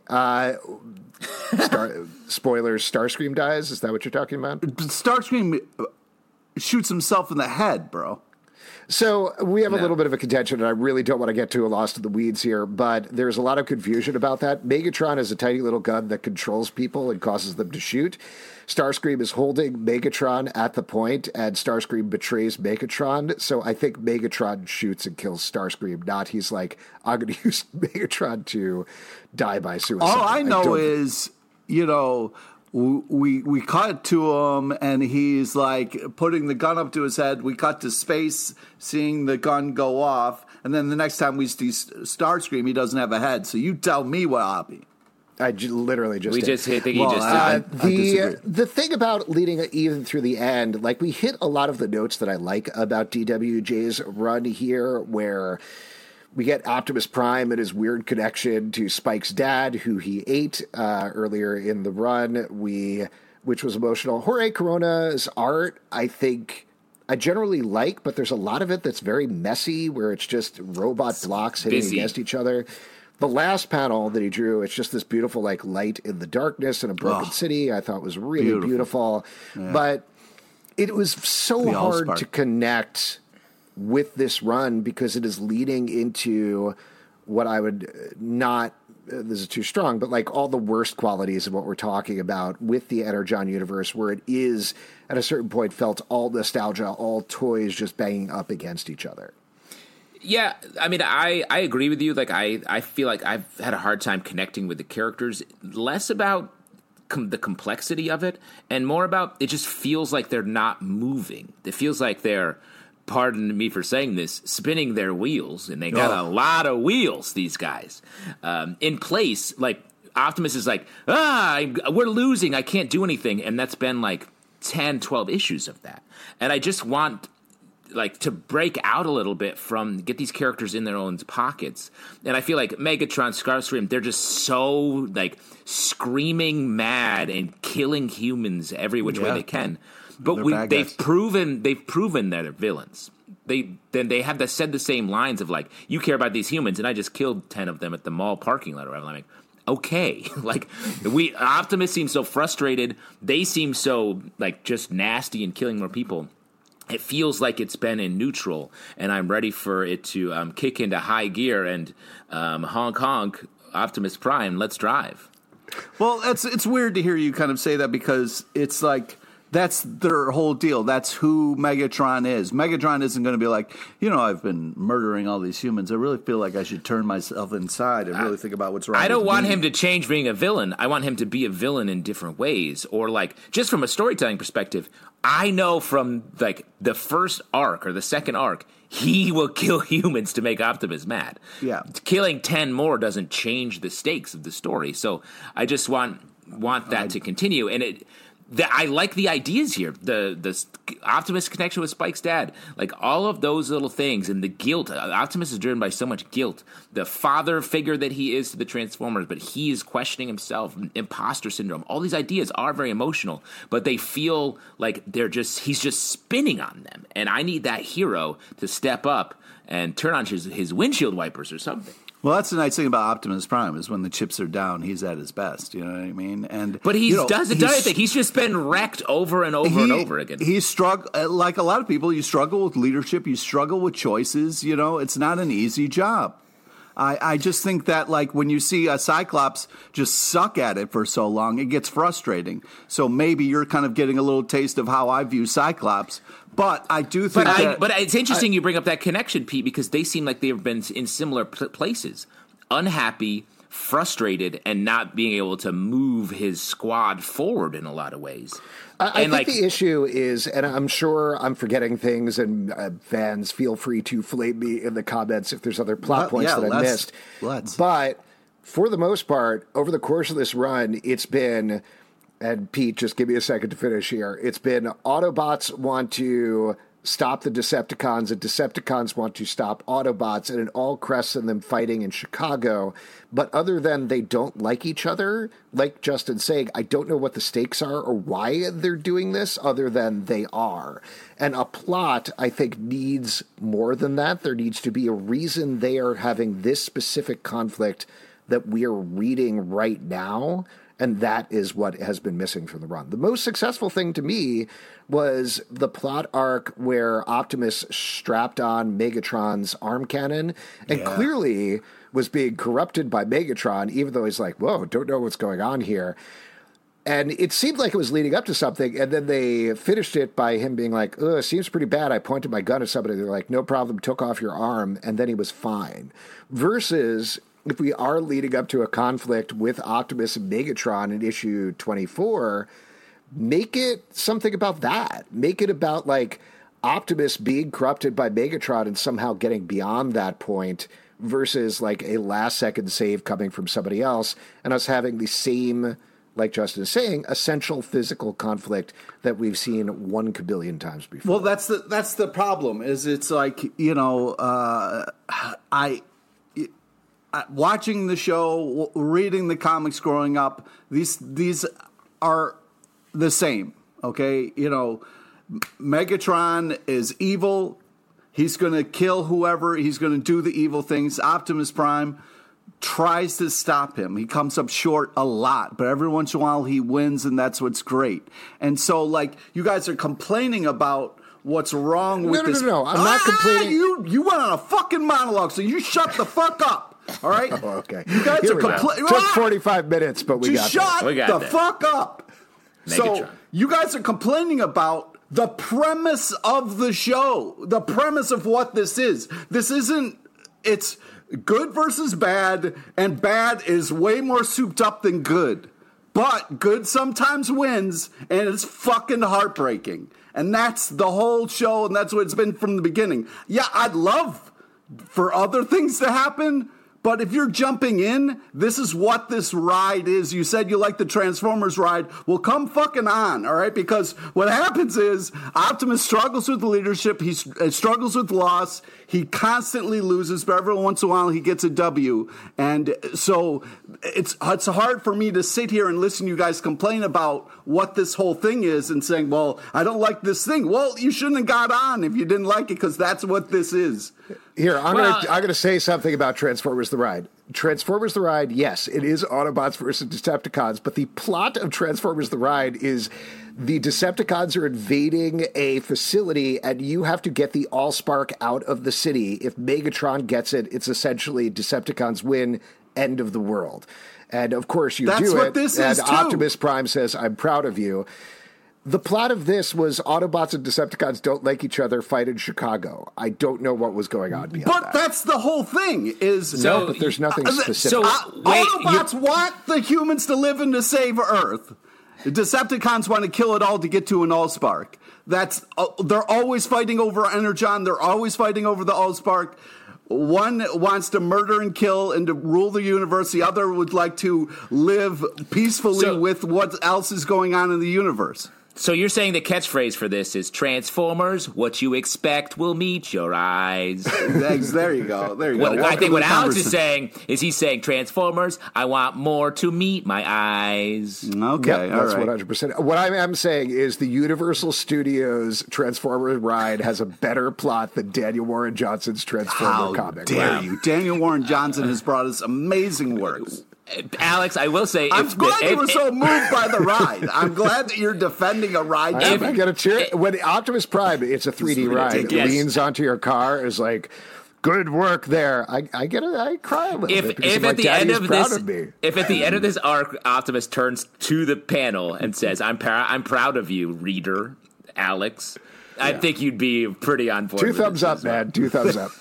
Spoilers, Starscream dies? Is that what you're talking about? Starscream shoots himself in the head, bro. So we have a little bit of a contention, and I really don't want to get too lost in the weeds here, but there's a lot of confusion about that. Megatron is a tiny little gun that controls people and causes them to shoot. Starscream is holding Megatron at the point, and Starscream betrays Megatron. So I think Megatron shoots and kills Starscream, not he's like, I'm going to use Megatron to die by suicide. All I know is, we cut to him, and he's like putting the gun up to his head. We cut to space, seeing the gun go off, and then the next time we see Starscream, he doesn't have a head. So you tell me what happened. I literally just we did. just hit. The thing about leading even through the end, like we hit a lot of the notes that I like about DWJ's run here, where we get Optimus Prime and his weird connection to Spike's dad, who he ate earlier in the run, which was emotional. Jorge Corona's art, I think I generally like, but there's a lot of it that's very messy, where it's just robot blocks hitting against each other. The last panel that he drew, it's just this beautiful like light in the darkness in a broken city. I thought was really beautiful. Yeah. But it was so hard to connect with this run, because it is leading into what I would not, this is too strong, but like all the worst qualities of what we're talking about with the Energon universe, where it is at a certain point felt all nostalgia, all toys just banging up against each other. Yeah, I mean, I agree with you. Like, I feel like I've had a hard time connecting with the characters, less about the complexity of it and more about it just feels like they're not moving. It feels like they're, pardon me for saying this, spinning their wheels, and they got a lot of wheels, these guys, in place. Like, Optimus is like, we're losing, I can't do anything, and that's been like 10, 12 issues of that. And I just want like to break out a little bit from, get these characters in their own pockets. And I feel like Megatron, Starscream, they're just so like screaming mad and killing humans every which way they can. But they've proven they're villains. They have said the same lines of like, you care about these humans, and I just killed 10 of them at the mall parking lot. I'm like, okay, like Optimus seems so frustrated. They seem so like just nasty and killing more people. It feels like it's been in neutral, and I'm ready for it to kick into high gear and honk honk Optimus Prime. Let's drive. Well, it's weird to hear you kind of say that, because it's like that's their whole deal. That's who Megatron is. Megatron isn't going to be like, I've been murdering all these humans. I really feel like I should turn myself inside and really think about what's wrong. I don't want him to change being a villain. I want him to be a villain in different ways, or like just from a storytelling perspective. I know from like the first arc or the second arc, he will kill humans to make Optimus mad. Yeah, killing 10 more doesn't change the stakes of the story. So I just want that to continue, and I like the ideas here. The Optimus connection with Spike's dad, like all of those little things, and the guilt. Optimus is driven by so much guilt. The father figure that he is to the Transformers, but he is questioning himself. Imposter syndrome. All these ideas are very emotional, but they feel like he's just spinning on them. And I need that hero to step up and turn on his windshield wipers or something. Well, that's the nice thing about Optimus Prime is when the chips are down, he's at his best. You know what I mean? But he doesn't do anything. He's just been wrecked over and over and over again. He like a lot of people. You struggle with leadership. You struggle with choices. You know, it's not an easy job. I just think that, like, when you see a Cyclops just suck at it for so long, it gets frustrating. So maybe you're kind of getting a little taste of how I view Cyclops. But I do think But it's interesting you bring up that connection, Pete, because they seem like they've been in similar places. Unhappy, frustrated, and not being able to move his squad forward in a lot of ways. I think the issue is, and I'm sure I'm forgetting things, and fans, feel free to flame me in the comments if there's other plot points that I missed. But for the most part, over the course of this run, it's been, and Pete, just give me a second to finish here, it's been Autobots want to stop the Decepticons, and Decepticons want to stop Autobots, and it all crests in them fighting in Chicago. But other than they don't like each other, like Justin's saying, I don't know what the stakes are or why they're doing this, other than they are. And a plot, I think, needs more than that. There needs to be a reason they are having this specific conflict that we are reading right now. And that is what has been missing from the run. The most successful thing to me was the plot arc where Optimus strapped on Megatron's arm cannon and clearly was being corrupted by Megatron, even though he's like, whoa, don't know what's going on here. And it seemed like it was leading up to something, and then they finished it by him being like, it seems pretty bad. I pointed my gun at somebody. They're like, no problem, took off your arm, and then he was fine. Versus, if we are leading up to a conflict with Optimus and Megatron in issue 24, make it something about that. Make it about, like, Optimus being corrupted by Megatron and somehow getting beyond that point versus, like, a last-second save coming from somebody else and us having the same, like Justin is saying, essential physical conflict that we've seen 1 kabillion times before. Well, that's the problem, is it's like, you know, watching the show, reading the comics growing up, these are the same, okay? You know, Megatron is evil. He's going to kill whoever. He's going to do the evil things. Optimus Prime tries to stop him. He comes up short a lot, but every once in a while he wins, and that's what's great. And so, like, you guys are complaining about what's wrong with this. No, I'm not complaining. You went on a fucking monologue, so you shut the fuck up. All right? Oh, okay. You guys are complaining. Took 45 minutes, but we got shut the fuck up. Megatron. So you guys are complaining about the premise of the show, the premise of what this is. This isn't, it's good versus bad, and bad is way more souped up than good. But good sometimes wins, and it's fucking heartbreaking. And that's the whole show, and that's what it's been from the beginning. Yeah, I'd love for other things to happen, but if you're jumping in, this is what this ride is. You said you like the Transformers ride. Well, come fucking on, all right? Because what happens is Optimus struggles with leadership. He struggles with loss. He constantly loses, but every once in a while he gets a W. And so it's hard for me to sit here and listen to you guys complain about what this whole thing is and saying, well, I don't like this thing. Well, you shouldn't have got on if you didn't like it, because that's what this is. Here, I'm gonna say something about Transformers the Ride. Transformers the Ride, yes, it is Autobots versus Decepticons, but the plot of Transformers the Ride is the Decepticons are invading a facility, and you have to get the Allspark out of the city. If Megatron gets it, it's essentially Decepticons win, end of the world. And of course you do it. That's what this is, too. Optimus Prime says, I'm proud of you. The plot of this was Autobots and Decepticons don't like each other, fight in Chicago. I don't know what was going on beyond that. But that's the whole thing. No, but there's nothing specific. Autobots want the humans to live and to save Earth. The Decepticons want to kill it all to get to an Allspark. They're always fighting over Energon. They're always fighting over the Allspark. One wants to murder and kill and to rule the universe. The other would like to live peacefully with what else is going on in the universe. So you're saying the catchphrase for this is Transformers, what you expect will meet your eyes. There you go. There you go. I think what Alex is saying is he's saying, Transformers, I want more to meet my eyes. Okay, yep, that's 100%. What I am saying is the Universal Studios Transformers ride has a better plot than Daniel Warren Johnson's Transformer comic. How dare you? Daniel Warren Johnson has brought us amazing works. Alex, I will say, I'm glad you were so moved by the ride. I'm glad that you're defending a ride. I get a cheer when Optimus Prime. It's a 3D ride. Yes. Leans onto your car is like, good work there. I get it. I cry a little bit because if at the end of this, of me. If at the end of this arc, Optimus turns to the panel and says, "I'm proud of you, reader, Alex." I think you'd be pretty on board. 2 thumbs up, man. 2 thumbs up.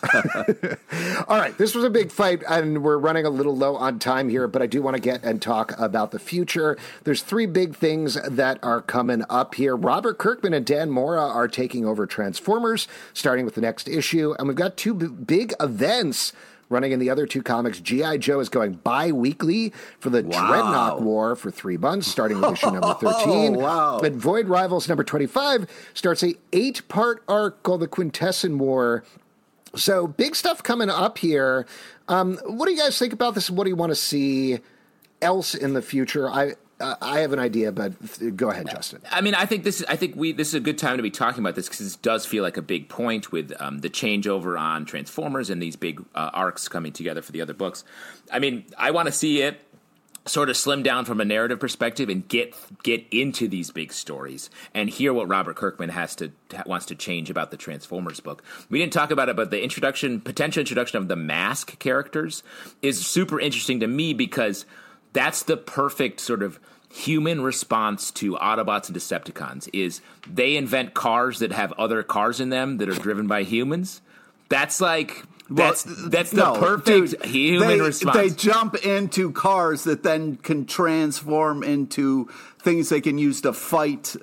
All right. This was a big fight, and we're running a little low on time here, but I do want to get and talk about the future. There's 3 big things that are coming up here. Robert Kirkman and Dan Mora are taking over Transformers, starting with the next issue, and we've got 2 big events running in the other 2 comics. G.I. Joe is going bi-weekly for the Dreadnought War for 3 months, starting with issue number 13. And Void Rivals number 25 starts a 8-part arc called the Quintesson War. So big stuff coming up here. What do you guys think about this? What do you want to see else in the future? I have an idea, but go ahead, Justin. I mean, I think this is a good time to be talking about this because it does feel like a big point with the changeover on Transformers and these big arcs coming together for the other books. I mean, I want to see it sort of slim down from a narrative perspective and get into these big stories and hear what Robert Kirkman wants to change about the Transformers book. We didn't talk about it, but the potential introduction of the Mask characters is super interesting to me because that's the perfect sort of human response to Autobots and Decepticons. Is they invent cars that have other cars in them that are driven by humans. That's like that's the perfect human response. They jump into cars that then can transform into things they can use to fight.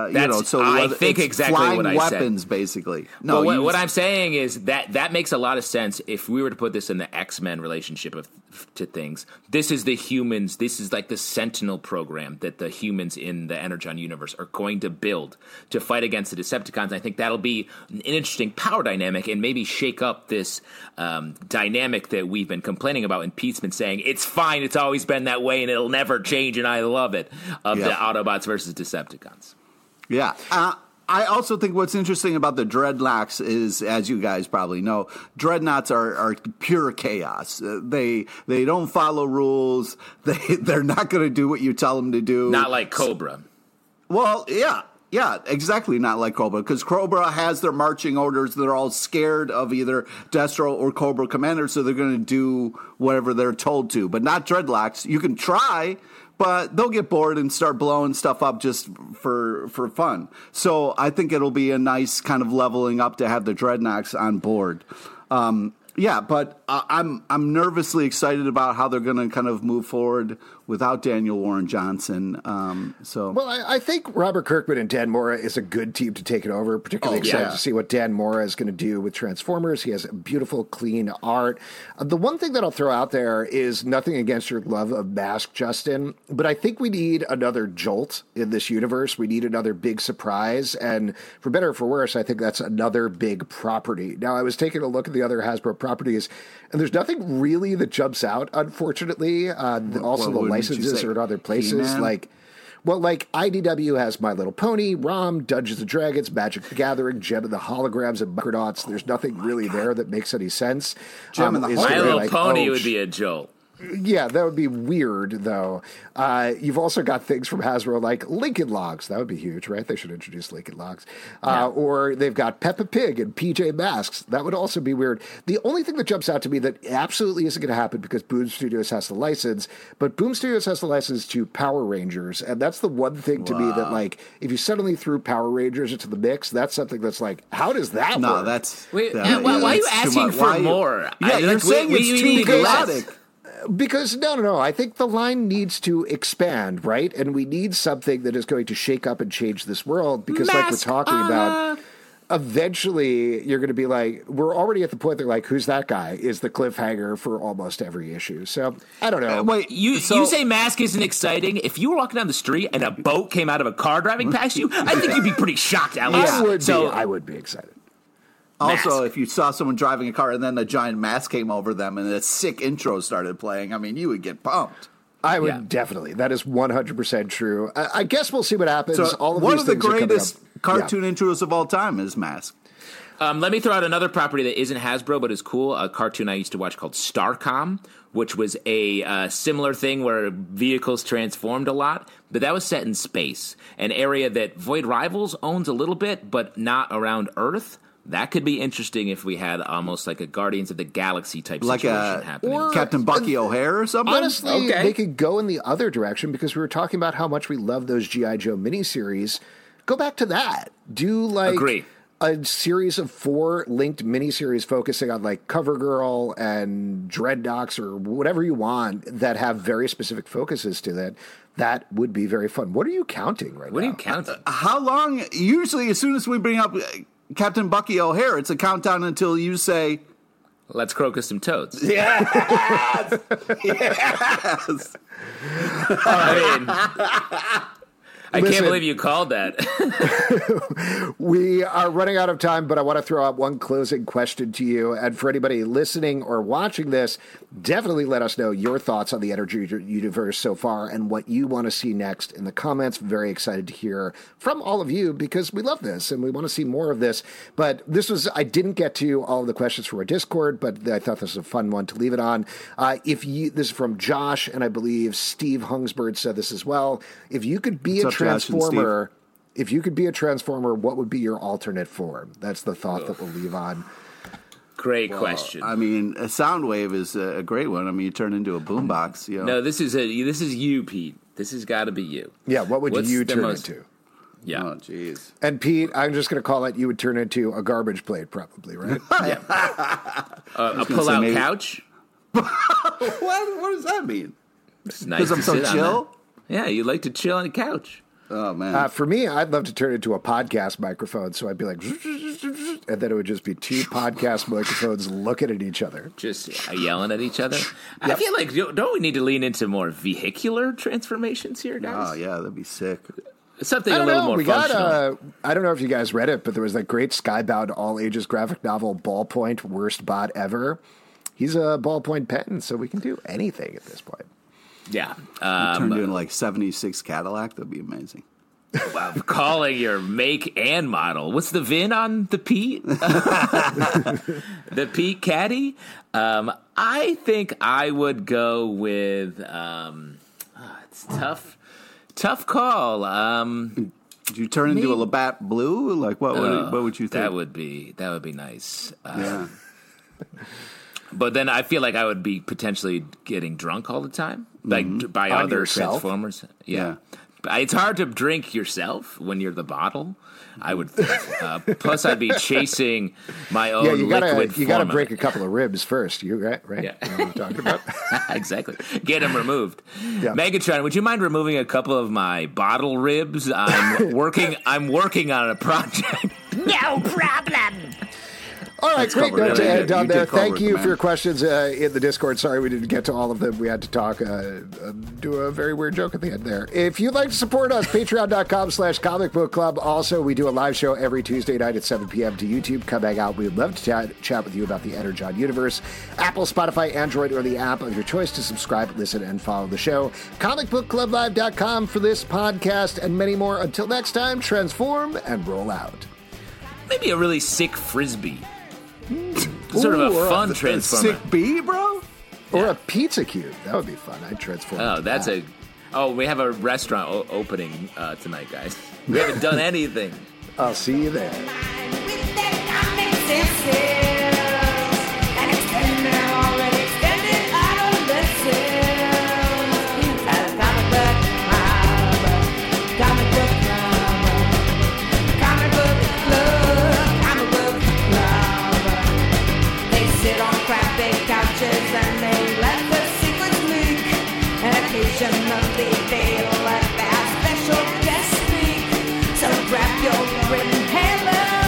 I think exactly what I said. Weapons, basically. No, what I'm saying is that makes a lot of sense if we were to put this in the X-Men relationship to things. This is the humans. This is like the Sentinel program that the humans in the Energon universe are going to build to fight against the Decepticons. I think that'll be an interesting power dynamic and maybe shake up this dynamic that we've been complaining about. And Pete's been saying it's fine. It's always been that way, and it'll never change. And I love it. The Autobots versus Decepticons. Yeah. I also think what's interesting about the Dreadnoks is, as you guys probably know, Dreadnoughts are pure chaos. They don't follow rules. They're not going to do what you tell them to do. Not like Cobra. Well, yeah, exactly. Not like Cobra, because Cobra has their marching orders. They're all scared of either Destro or Cobra Commander, so they're going to do whatever they're told to. But not Dreadnoks. You can try, but they'll get bored and start blowing stuff up just for fun. So I think it'll be a nice kind of leveling up to have the Dreadnoks on board. But I'm nervously excited about how they're going to kind of move forward without Daniel Warren Johnson. Well, I think Robert Kirkman and Dan Mora is a good team to take it over. Particularly excited to see what Dan Mora is going to do with Transformers. He has beautiful, clean art. The one thing that I'll throw out there is nothing against your love of Mask, Justin, but I think we need another jolt in this universe. We need another big surprise, and for better or for worse, I think that's another big property. Now, I was taking a look at the other Hasbro properties, and there's nothing really that jumps out, unfortunately. Also, the licenses are in other places. He-Man? Like IDW has My Little Pony, ROM, Dungeons & Dragons, Magic the Gathering, Gem of the Holograms, and Microdauts. There's nothing really there that makes any sense. My Little Pony would be a jolt. Yeah, that would be weird, though. You've also got things from Hasbro like Lincoln Logs. That would be huge, right? They should introduce Lincoln Logs. Or they've got Peppa Pig and PJ Masks. That would also be weird. The only thing that jumps out to me that absolutely isn't going to happen because Boom Studios has the license, but Boom Studios has the license to Power Rangers. And that's the one thing to me that, like, if you suddenly threw Power Rangers into the mix, that's something that's like, how does that work? No, that's... Why are you asking for more? Yeah, you're saying it's too chaotic. Because, no, I think the line needs to expand, right? And we need something that is going to shake up and change this world because like we're talking about... eventually you're going to be like, we're already at the point they're like, who's that guy? Is the cliffhanger for almost every issue. So I don't know. Wait, you say Mask isn't exciting. If you were walking down the street and a boat came out of a car driving past you, I think you'd be pretty shocked, Alex. I would be excited. Also, if you saw someone driving a car and then a giant mask came over them and a sick intro started playing, I mean, you would get pumped. I would definitely. That is 100% true. I guess we'll see what happens. So all of one these of the things are coming greatest up. cartoon intros of all time is Mask. Let me throw out another property that isn't Hasbro but is cool. A cartoon I used to watch called Starcom, which was a similar thing where vehicles transformed a lot, but that was set in space, an area that Void Rivals owns a little bit, but not around Earth. That could be interesting if we had almost like a Guardians of the Galaxy type situation happening. Or Captain Bucky O'Hare or something? Honestly, they could go in the other direction because we were talking about how much we love those G.I. Joe miniseries. Go back to that. Do a series of 4 linked miniseries focusing on like CoverGirl and Dreadnoks or whatever you want that have very specific focuses to that. That would be very fun. What are you counting right now? What are you counting? How long? Usually, as soon as we bring up Captain Bucky O'Hare, it's a countdown until you say, let's crocus some toads. Yes! Yes! I can't believe you called that. We are running out of time, but I want to throw out one closing question to you. And for anybody listening or watching this, definitely let us know your thoughts on the Energy Universe so far and what you want to see next in the comments. Very excited to hear from all of you because we love this and we want to see more of this. But I didn't get to all of the questions from our Discord, but I thought this was a fun one to leave it on. This is from Josh, and I believe Steve Hungsberg said this as well. If you could be a Transformer, what would be your alternate form? That's the thought that we'll leave on. Great question. I mean, a Soundwave is a great one. I mean, you turn into a boombox. You know? No, this is you, Pete. This has got to be you. Yeah, what would you turn into? Yeah. Oh, jeez. And Pete, I'm just going to call it. You would turn into a garbage plate, probably, right? A pull-out couch. What does that mean? It's nice. Because I'm so chill. Yeah, you like to chill on a couch. Oh, man. For me, I'd love to turn it into a podcast microphone. So I'd be like, and then it would just be 2 podcast microphones looking at each other. Just yelling at each other. Yep. I feel like, don't we need to lean into more vehicular transformations here, guys? Oh, yeah, that'd be sick. Something a little more functional. I don't know if you guys read it, but there was that great Skybound all-ages graphic novel, Ballpoint, Worst Bot Ever. He's a ballpoint pen, so we can do anything at this point. Yeah. Turned into like 76 Cadillac. That'd be amazing. Wow, calling your make and model. What's the VIN on the Pete? The Pete Caddy? I think I would go with it's tough call. Did you turn into a Labatt Blue? Like what would you think? That would be nice. Yeah. But then I feel like I would be potentially getting drunk all the time, like by On other yourself? Transformers. Yeah. It's hard to drink yourself when you're the bottle, I would think. Plus, I'd be chasing my own liquid form. You got to break a couple of ribs first. You right? Yeah. You know what I'm talking about? Exactly. Get them removed. Yeah. Megatron, would you mind removing a couple of my bottle ribs? I'm working on a project. No problem. All right, great note to end on there. Thank you man. for your questions in the Discord. Sorry we didn't get to all of them. We had to talk, do a very weird joke at the end there. If you'd like to support us, patreon.com/Comic Book Club. Also, we do a live show every Tuesday night at 7 p.m. to YouTube. Come hang out. We'd love to chat with you about the Energon universe. Apple, Spotify, Android, or the app of your choice to subscribe, listen, and follow the show. ComicBookClubLive.com for this podcast and many more. Until next time, transform and roll out. Maybe a really sick frisbee. Sort of a fun transformer. Sick bee, bro? Or a pizza cube. That would be fun. I'd transform. Oh, that's that. we have a restaurant opening tonight, guys. We haven't done anything. I'll see you there. Occasionally they let their special guest speak. So grab your inhaler.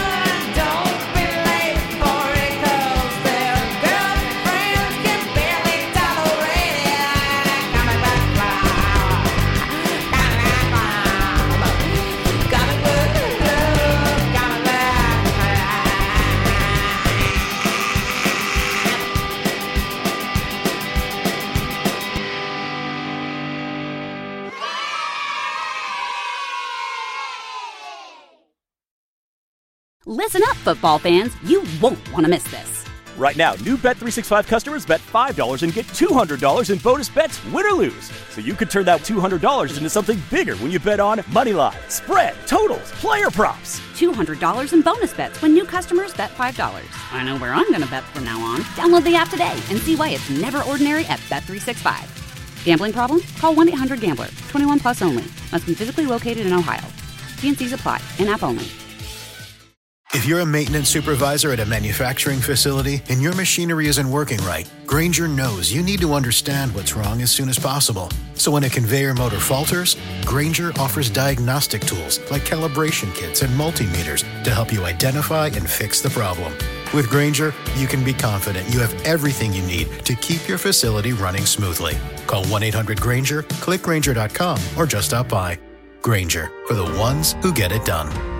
Listen up, football fans. You won't want to miss this. Right now, new Bet365 customers bet $5 and get $200 in bonus bets, win or lose. So you could turn that $200 into something bigger when you bet on moneyline, spread, totals, player props. $200 in bonus bets when new customers bet $5. I know where I'm going to bet from now on. Download the app today and see why it's never ordinary at Bet365. Gambling problem? Call 1-800-GAMBLER. 21 plus only. Must be physically located in Ohio. T&Cs apply. In-app only. If you're a maintenance supervisor at a manufacturing facility and your machinery isn't working right, Grainger knows you need to understand what's wrong as soon as possible. So when a conveyor motor falters, Grainger offers diagnostic tools like calibration kits and multimeters to help you identify and fix the problem. With Grainger, you can be confident you have everything you need to keep your facility running smoothly. Call 1-800-GRAINGER, click Grainger.com, or just stop by. Grainger, for the ones who get it done.